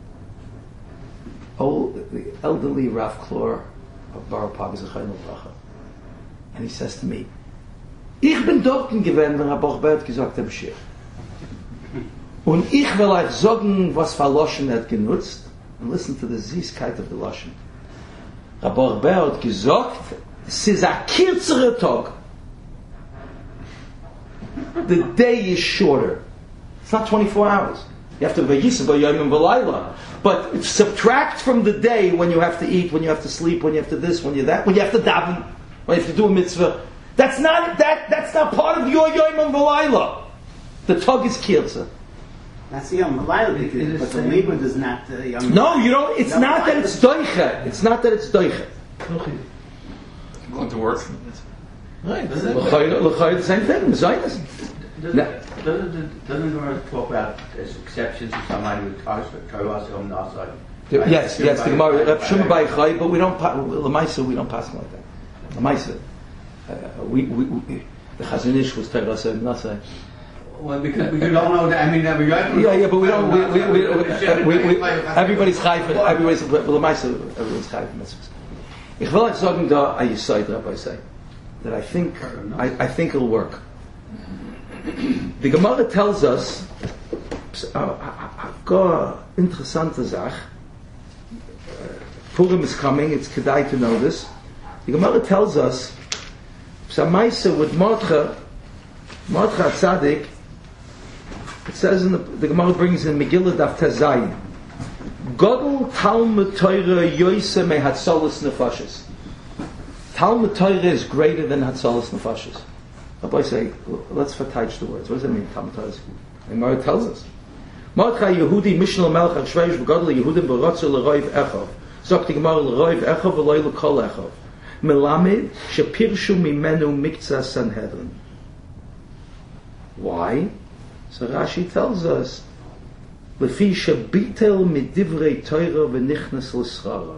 old, the elderly Rav Klor of Bar Pag Zechayim Bracha, and he says to me, ich bin dort gewesen, wenn Rabbi Achber hat gesagt im Shir. Und ich will euch sagen, was für Loschen hat genutzt, and listen to the Zieskeit of the Loschen. Rabbi Achber hat gesagt, es ist ein kürzerer Tag. The day is shorter. It's not twenty-four hours. You have to vayisa b'yomim v'layla. But subtract from the day when you have to eat, when you have to sleep, when you have to this, when you that, when you have to daven, when you have to do a mitzvah. That's not that. That's not part of your yomim v'layla. The tug is kirza. That's the Yom Malayla, but the Libra does not uh, Yom No, you don't. It's not that it's doiche. It's not that it's doiche. Going to work. Right. L'chayr, the same thing. Zionist. Doesn't doesn't doesn't Gemara talk about as exceptions to somebody who ties Torah on the outside? Yes, yes. The Gemara, Reb Shimon Bar Yochai, but we don't. L'maisa, we don't pass them like that. L'maisa, uh, we, we, we the Chazon Ish was Torah and Nasa. Well, because we don't know that. I mean, that we yeah, yeah, but we don't. We, we, we, we, we, we, everybody's chayv. Everybody's l'maisa. Everyone's chayv mitzvahs. Ich will euch sagen da a Yisoid, Rabbi say, that I think I, I think it'll work. The Gemara tells us a gar interessante Sach. Purim is coming. It's kedai to know this. The Gemara tells us Psamaisa with Mordcha, Mordcha Tzadik. It says in the, the Gemara brings in Megillah Daf Tezayin. Godel Talmud Torah Yoyse me Hatzolas Nefashis. Talmud Torah is greater than Hatzolas Nefashis. Rabbi say, let's verteich the words. What does it mean, Talmud Torah? The Gemara tells us. Mordechai Yehudi Mishnah Melech HaShveish V'Godel Yehudim B'Rotzu L'Roiv Echov. Zok the Gemara L'Roiv Echov V'Loi L'Kol Echov. Melamed Shepirshu Mimenu Mikza Sanhedrin. Why? So Rashi tells us, Lefi Shabitel Midivrei Torah V'Nichnas L'Schara.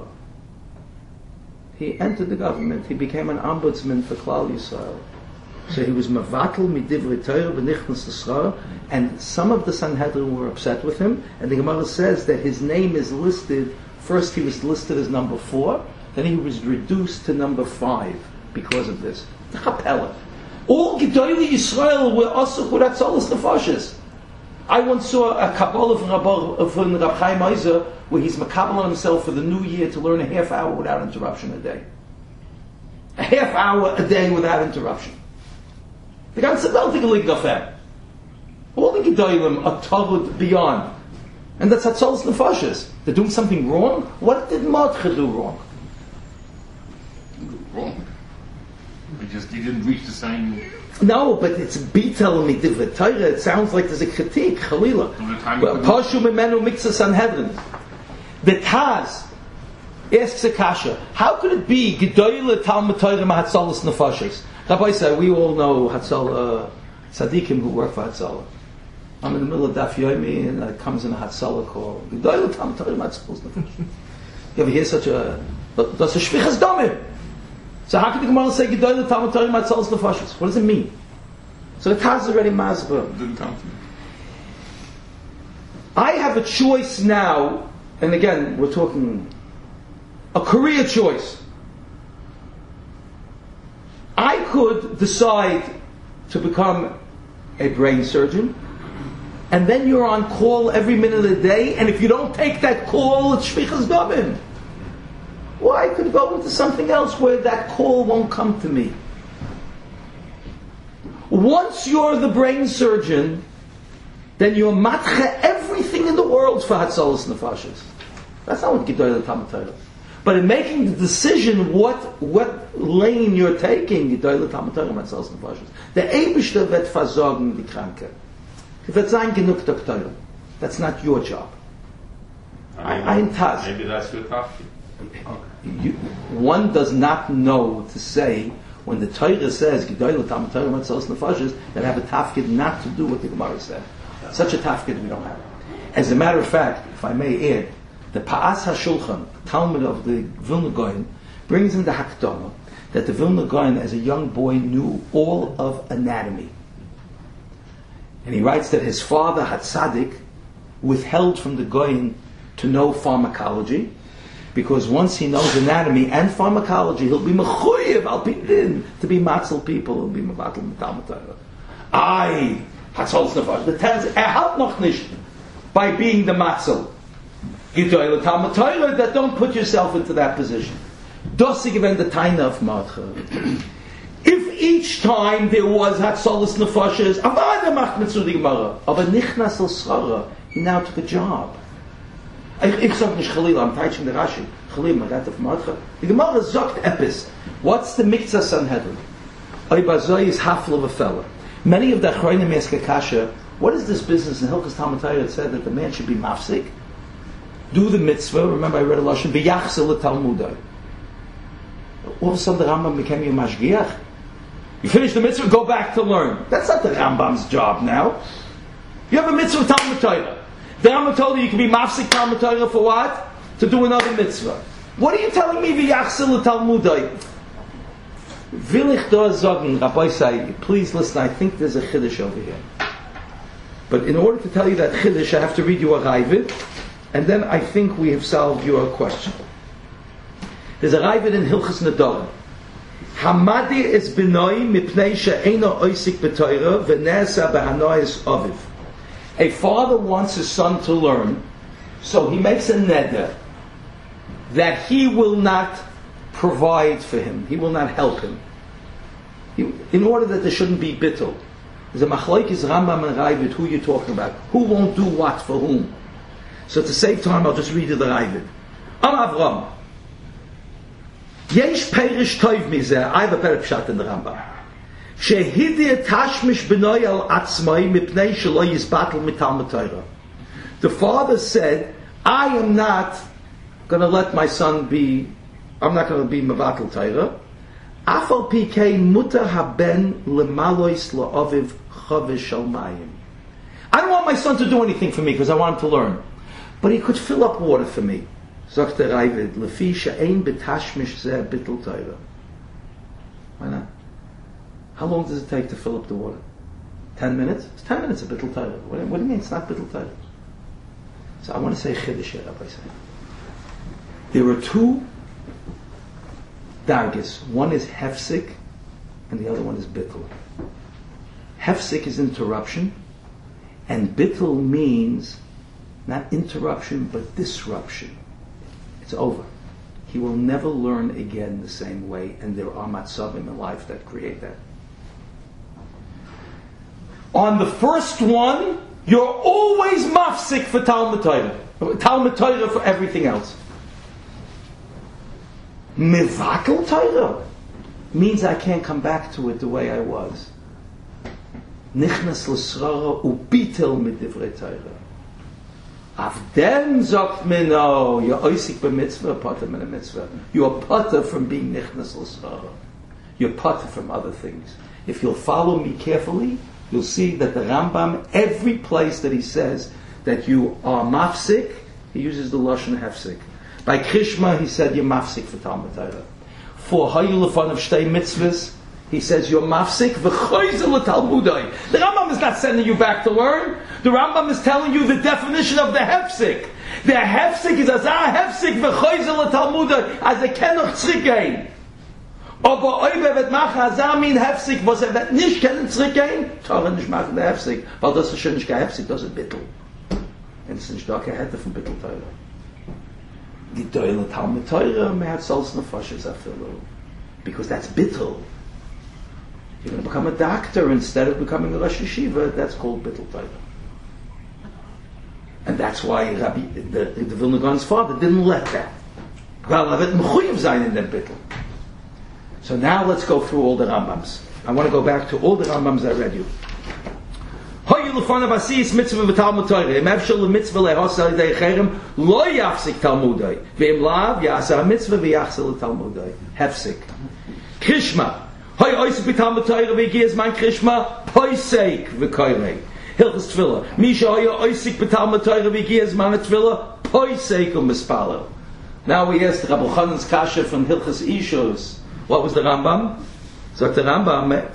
He entered the government. He became an ombudsman for Klal Yisrael. So he was Mavatel Midivrei Torah V'Nichnas L'Schara, and some of the Sanhedrin were upset with him. And the Gemara says that his name is listed. First, he was listed as number four. Then he was reduced to number five because of this. The Chapella. All Gedolei Yisrael were also with Hatzalas Nefashis. I once saw a Kabbalah from Rab, from Rab Chaim Ozer where he's makabel on himself for the new year to learn a half hour without interruption a day. A half hour a day without interruption. The ganze Welt liegt auf him. All the Gedolim are toggled beyond. And that's Hatzalas Nefashis. They're doing something wrong? What did Mordechai do wrong? Wrong. He just he didn't reach the same. No, but it's Bitel Midiv Torah. It sounds like there's a critique, Chalila. Pashu Mimenu Mitzvah Sanhedrin. The Taz asks a kasha. How could it be Gedoyle Talmud Torah Hatzalas Nefashis? Rabbi said, we all know Hatzalah Tzadikim who work for Hatzalah. I'm in the middle of Daf Yomi and it comes in a Hatzalah call. Gedoyle Talmud Torah Hatzalas Nefashis. You ever hear such a... That's a Shvichas Damim. So how can the Gemara say Gedoyle Talmud Torah Hatzalas Nefashis? What does it mean? So the Taz is already Mazbah. Didn't come to me. I have a choice now, and again, we're talking a career choice. I could decide to become a brain surgeon, and then you're on call every minute of the day, and if you don't take that call, it's Shvichas Damim. Well, I could go into something else where that call won't come to me. Once you're the brain surgeon, then you're matche everything in the world for Hatzalas Nefashis. That's not what Gedoyle Talmud Torah. But in making the decision what what lane you're taking, Gedoyle Talmud Torah Hatzalas Nefashis, the Eibishter wird versorgen die Kranke. Wird sein genug Doktor. That's not your job. I, I in Taz. Maybe that's your tafkid. You, one does not know to say when the Torah says Gedoyle Talmud Torah Hatzalas Nefashis that have a tafkid not to do what the Gemara said. Such a tafkid we don't have. As a matter of fact, if I may add, the Pa'as HaShulchan, Talmud of the Vilna Gaon, brings in the Hakdama that the Vilna Gaon as a young boy knew all of anatomy. And he writes that his father, Hatzadik, withheld from the Gaon to know pharmacology, because once he knows anatomy and pharmacology, he'll be mechuyev al pidin to be matzel people, he'll be mevatel Talmud Torah. I, Hatzalas Nefashis, the Taz, er hat noch nicht by being the matzel. Gedoyle Talmud Torah, that don't put yourself into that position. Das ist gewesen the Taina of Mordechai. If each time there was Hatzalas Nefashis, aber der macht mit zu die Gemara, aber nicht nas al schara, he now took a job. Ich, ich sag nicht Chalil, I'm teaching the Rashi. Chalil, my dad of Mordechai. The Gemara sagt epis. What's the Mikzah Sanhedrin? Oibazoi is half of a fella. Many of the Achronim ask a kasha, what is this business in Hilchos Talmud Torah that said that the man should be mafsik? Do the mitzvah. Remember I read a Lashon, b'yachzel l'talmudai. All of a sudden the Rambam became your mashgiach. You finish the mitzvah, go back to learn. That's not the Rambam's job now. You have a mitzvah of Talmud Torah. The Rambam told you you can be mafsik Talmud Torah for what? To do another mitzvah. What are you telling me v'yachzel l'talmudai? Will ich da sagen, Rabbi say, please listen, I think there's a chiddush over here. But in order to tell you that chiddush, I have to read you a Ravid, and then I think we have solved your question. There's a Ravid in Hilchos Nedarim. Hamadi is benoi mipnei she'eino oisik b'toira v'nesa b'hanois aviv. A father wants his son to learn, so he makes a neder that he will not provide for him. He will not help him. He, in order that there shouldn't be bittul. There's a machlokes Rambam and Ravid, who you're talking about. Who won't do what for whom? So to save time, I'll just read you the Ravid. Am Avram. Yesh perish toiv mizeh. I have a better pshat in the Rambam. Shehidi tashmish b'noi al atzmai mipnei shelo yizbatel mit Talmud Torah. The father said, I am not going to let my son be, I'm not going to be mevatel Torah. Afal pikei mutar haben lemalois la'aviv chavish al mayim. I don't want my son to do anything for me because I want him to learn. But he could fill up water for me. Sagt der Ravid, lefi she'ein betashmish zeh bittul Torah. Why not? How long does it take to fill up the water? Ten minutes? It's ten minutes of bittul Torah. What, what do you mean it's not bittul Torah? So I want to say chiddush here, Rabbi say. There are two dargis. One is hefsik, and the other one is bittul. Hefsek is interruption, and bittul means not interruption but disruption. It's over. He will never learn again the same way, and there are matzavim in life that create that. On the first one, you're always mafsik for Talmud Torah. Talmud Torah for everything else. Mivakel Torah means I can't come back to it the way I was. Nichnas l'srara ubitel midivrei Torah. Avdem sagt me no, you're oisik b'mitzvah, potter min a mitzvah. You're potter from being nichnas l'srara. You're potter from other things. If you'll follow me carefully, you'll see that the Rambam, every place that he says that you are mafsik, he uses the lashon hefsik. By Krishma, he said you're mafsik for Talmud Torah. For Hayulafon of Shtei Mitzvahs, he says you're mafsik v'choizel Talmudai. The Rambam is not sending you back to learn. The Rambam is telling you the definition of the hefsik. The hefsik is as a hefsik v'choizel Talmudai as a kenoch tzrikein. Aber oi bevet macha azamin hefsik, was er wird nicht kennen zurückgehen, Torah nicht machen der hefsik, weil das ist schon nicht kein hefsik, das ist bittul. Und es ist nicht da keine Hätte von bittul Torah. Die Doyle Talmud Torah, mehr hat Solz Nefashis Afilu. Because that's bittul. You're going to become a doctor instead of becoming a Rosh Yeshiva, that's called bittul Torah. And that's why Rabbi, the, the Vilna Gaon's father didn't let that. Weil er wird mechuyev sein in den bittul. So now let's go through all the Rambams. I want to go back to all the Rambams I read you. Hoyu l'fanav asiyis mitzvah v'talmud Torah. Im efshel l'mitzvah le'hosa l'idei cherem lo yafsik talmudai. V'im lav ya'asa mitzvah v'yachsel l'talmudai. Hefsik. Krishma. Hoy oisik v'talmud Torah v'giz man Krishma poisek v'koyrei. Hilchus Tefillah. Misha hoyu oisik v'talmud Torah v'giz man Tefillah poisek u'mispalo. Now we asked Rabbi Chanan's kasha from Hilchus Ishos. What was the Rambam? Sagt der Rambam,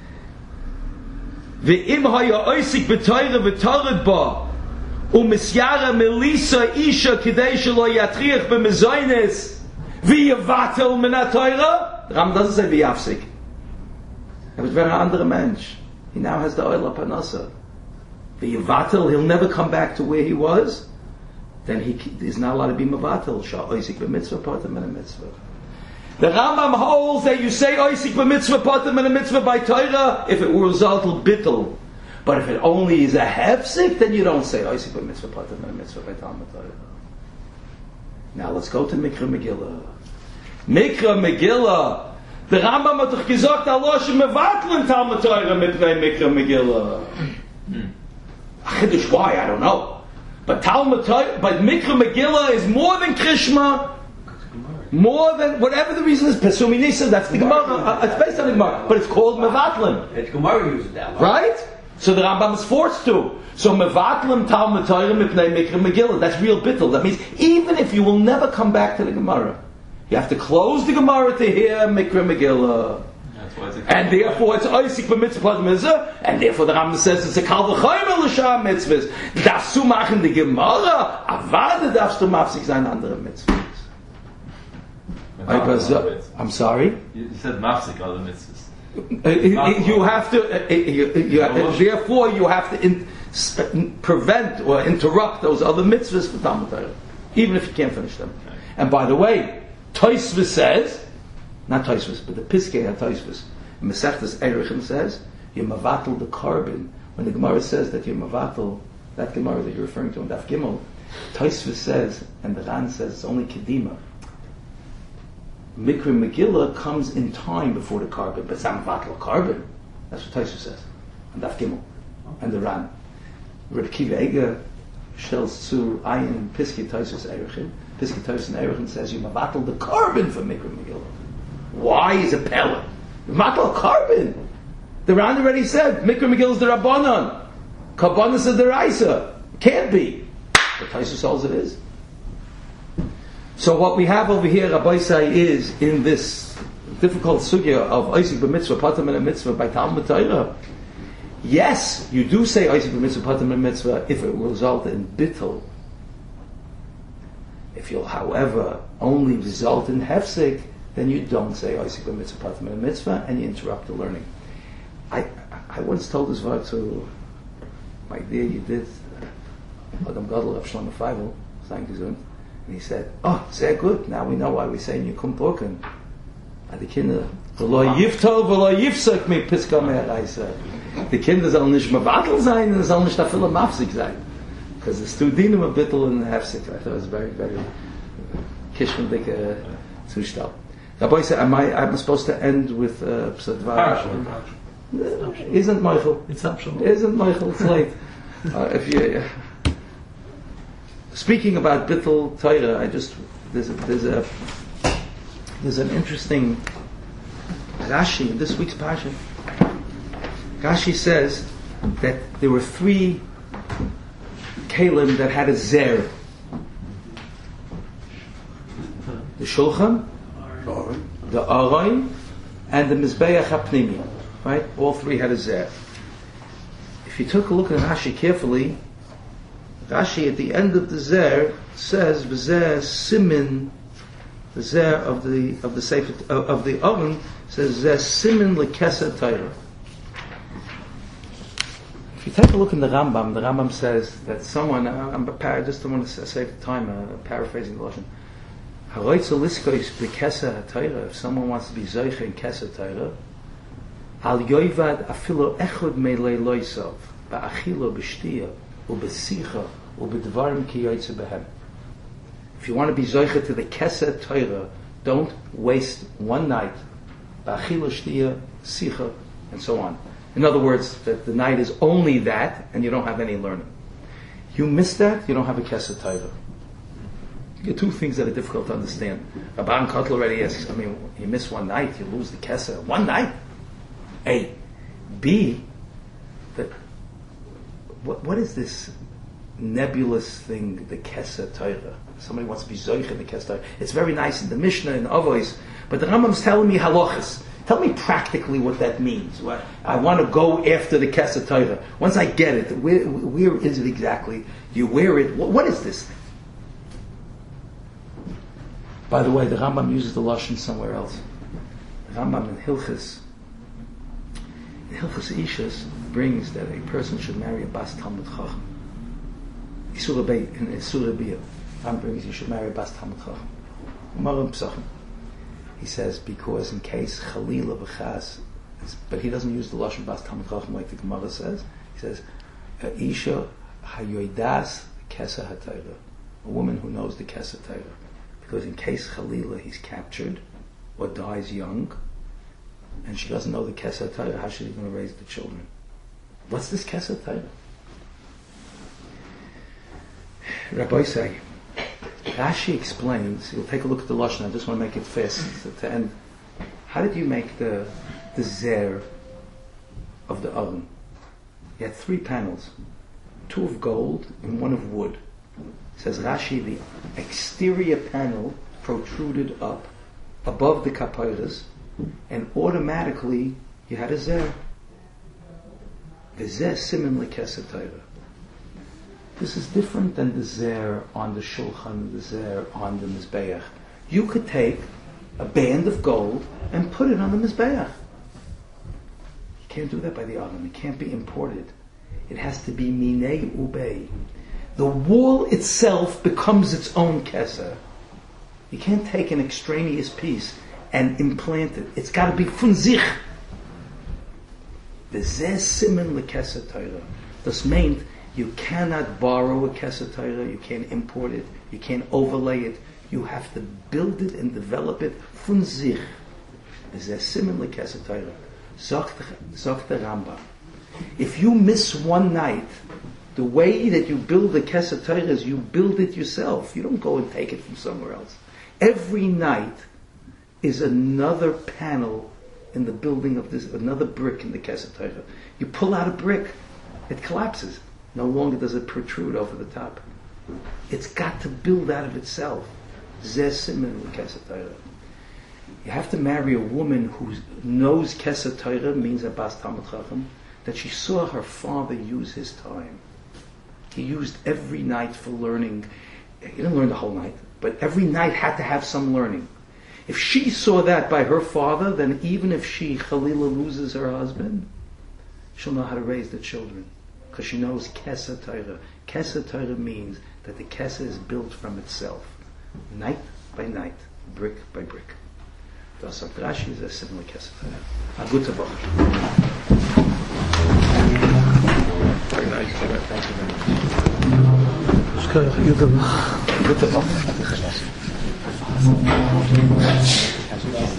Ve'im haya oisik b'toyre v'toret ba u'misyara melisa isha kidei shelo yatriach b'mezoynes v'yavatel min ha-toyra. The Rambam doesn't say v'yafsik. He was a very andere Mensch. He now has the oil panasa. V'yavatel, he'll never come back to where he was. Then he is not allowed to be mavatel. Shah oisik b'mitzvah potem min ha-mitzvah. The Rambam holds that you say oisik b'mitzvah potem and a mitzvah by Torah if it will result in bittul. But if it only is a hefsik, then you don't say oisik b'mitzvah potem and a mitzvah by Talmud Torah. Now let's go to Mikra Megillah. Mikra Megillah. The Rambam hat doch gesagt, Allah should mevatlen Talmud Torah mitnei Mikra Megillah. Chidush, why? I don't know. But Talmud Torah, but Mikra Megillah is more than Krishma. More than whatever the reason is, Pesumi Nisa, that's the Gemara. Uh, it's based on the Gemara, but it's called Mevatlim. It's Gemara uses that one. Right? So the Rambam is forced to. So Mevatlim Talmud Torah Mipnei Mikra Megillah. That's real bittul. That means even if you will never come back to the Gemara, you have to close the Gemara to hear Mikra Megillah. And therefore it's Oisik b'mitzvah mitzvah, and therefore the Rambam says it's a kal v'chomer l'shar mitzvahs. Darfst du machen die Gemara, aber darfst du mafsik sein andere mitzvahs. I'm sorry? You said mafsik all the mitzvahs. Uh, you have to, uh, you, you have, uh, therefore you have to in, uh, prevent or interrupt those other mitzvahs for Talmud Torah, even if you can't finish them. Okay. And by the way, Tosfos says, not Tosfos, but the Piskei HaTosfos, Mesechtes Erechem says, you mavatal the carbon. When the Gemara says that you mavatal, that Gemara that you're referring to in Daf Gimel, Tosfos says, and the Ran says it's only Kedima. Mikra Megillah comes in time before the carbon, but it's not mavatal carbon. That's what Tosfos says, and Daf Gimel, and the Ran. Reb Kiva Eger shells to Ayin Piskei Tosfos Erechem. Piskei Tosfos Erechem says you mavatal the carbon for Mikra Megillah. Why is a pellet? Mavatal carbon. The Ran already said Mikra Megillah is the Rabbanon. Karbonis is the Raisa. Can't be. But Tosfos holds it is. So what we have over here, Rabbi Say, is in this difficult sugya of Oisik b'mitzvah, Patam and a mitzvah by Talmud Torah. Yes, you do say Oisik b'mitzvah, Patam and a mitzvah if it will result in bittul. If you'll, however, only result in hefsek, then you don't say Oisik Mitzvah Pratim and Mitzvah, and you interrupt the learning. I I once told this word to my dear Yidid, Adam Gadol of Shlomo Feivel, thank you, and he said, "Oh, sehr good. Now we know why we say in Yukum Broken, the Kinder, v'lo yiftol v'lo yifsek mi piska me'araisa." The Kinder sollen nicht mevatel sein, and sollen nicht afil mafsik sein, because the two dinim a bittel and hefsik. I thought it was very, very kishmendike zustand. Rabbi said, "Am I? I'm supposed to end with uh, Psadvar." Isn't Michael? It's optional. Isn't Michael? It's late. uh, if you uh, speaking about bittul Torah, I just there's a, there's a there's an interesting Rashi in this week's Parsha. Rashi says that there were three kalim that had a zer: the Shulchan, the Aron, and the Mizbeach HaPnimi. Right? All three had a zer. If you took a look at Rashi carefully, Rashi at the end of the zer says "V'zer simin." The zer of the of the sefer of, of the oven says "Zer simin lekesa Torah." If you take a look in the Rambam, the Rambam says that someone, I'm I just don't want to save the time, uh, paraphrasing the Lashon. Haroitzel liskois lekesa Torah. If someone wants to be zoiche in kesa Torah, al yoivad afilo echod meilei loisov ba'achilo b'shtiya u'b'sicha u'b'dvarim ki yoytze behem. If you want to be zoiche to the kesed Torah, don't waste one night ba'achilo shtiya, sicha, and so on. In other words, that the night is only that, and you don't have any learning. You miss that, you don't have a kesed Torah. You get two things that are difficult to understand. Rabban Kotler already asks, I mean, you miss one night, you lose the kesed. One night? A. B, that what, what is this nebulous thing, the Kesed Torah? Somebody wants to be Zoich in the Kesed Torah. It's very nice in the Mishnah and Avos, but the Rambam's telling me halachas. Tell me practically what that means. What, I want to go after the Kesed Torah. Once I get it, where, where is it exactly? Do you wear it? What, what is this thing? By the way, the Rambam uses the Lashon somewhere else. The Rambam in Hilchis, Hilchos Ishas brings that a person should marry a Bas Talmud Chacham. Isur Beit in Isur Biyah. Ram brings you should marry a Bas Talmud Chacham. Umarim Psachim. He says because in case Chalila B'chas, but he doesn't use the lashon Bas Talmud Chacham like the Gemara says. He says Isha Hayoidas Kesa HaTorah, a woman who knows the Kesa Torah, because in case Chalila he's captured or dies young, and she doesn't know the Kesed Torah, how is she going to raise the children? What's this Kesed Torah? Rabbi say, Rashi explains, you'll take a look at the Lashon, I just want to make it fast to, to end. How did you make the the zer of the oven? You had three panels, two of gold and one of wood. Says Rashi, the exterior panel protruded up above the kapiras, and automatically you had a zer. The zer simin lekesed Torah. This is different than the zer on the shulchan, the zer on the mizbeach. You could take a band of gold and put it on the mizbeach. You can't do that by the oven. It can't be imported. It has to be minei ubei. The wall itself becomes its own keser. You can't take an extraneous piece and implant it. It's got to be fun sich. The zeh simen lekesed Torah. This means you cannot borrow a kesed Torah. You can't import it. You can't overlay it. You have to build it and develop it fun sich. The zeh simen lekesed Torah. Sagt the Rambam. If you miss one night, the way that you build the kesed Torah is you build it yourself. You don't go and take it from somewhere else. Every night is another panel in the building of this, another brick in the Kesed Torah. You pull out a brick, it collapses. No longer does it protrude over the top. It's got to build out of itself. Zeh simen Kesed Torah. You have to marry a woman who knows Kesed Torah, means a Bas Talmud Chacham, that she saw her father use his time. He used every night for learning. He didn't learn the whole night, but every night had to have some learning. If she saw that by her father, then even if she, Khalila, loses her husband, she'll know how to raise the children. Because she knows Kesser Torah. Kesser Torah means that the Kesser is built from itself. Night by night, brick by brick. Das sagt Rashi is a similar Kesser Torah. A gute Woche. Very nice. Thank you very much. Schkeuch, Judem. Gute Woche.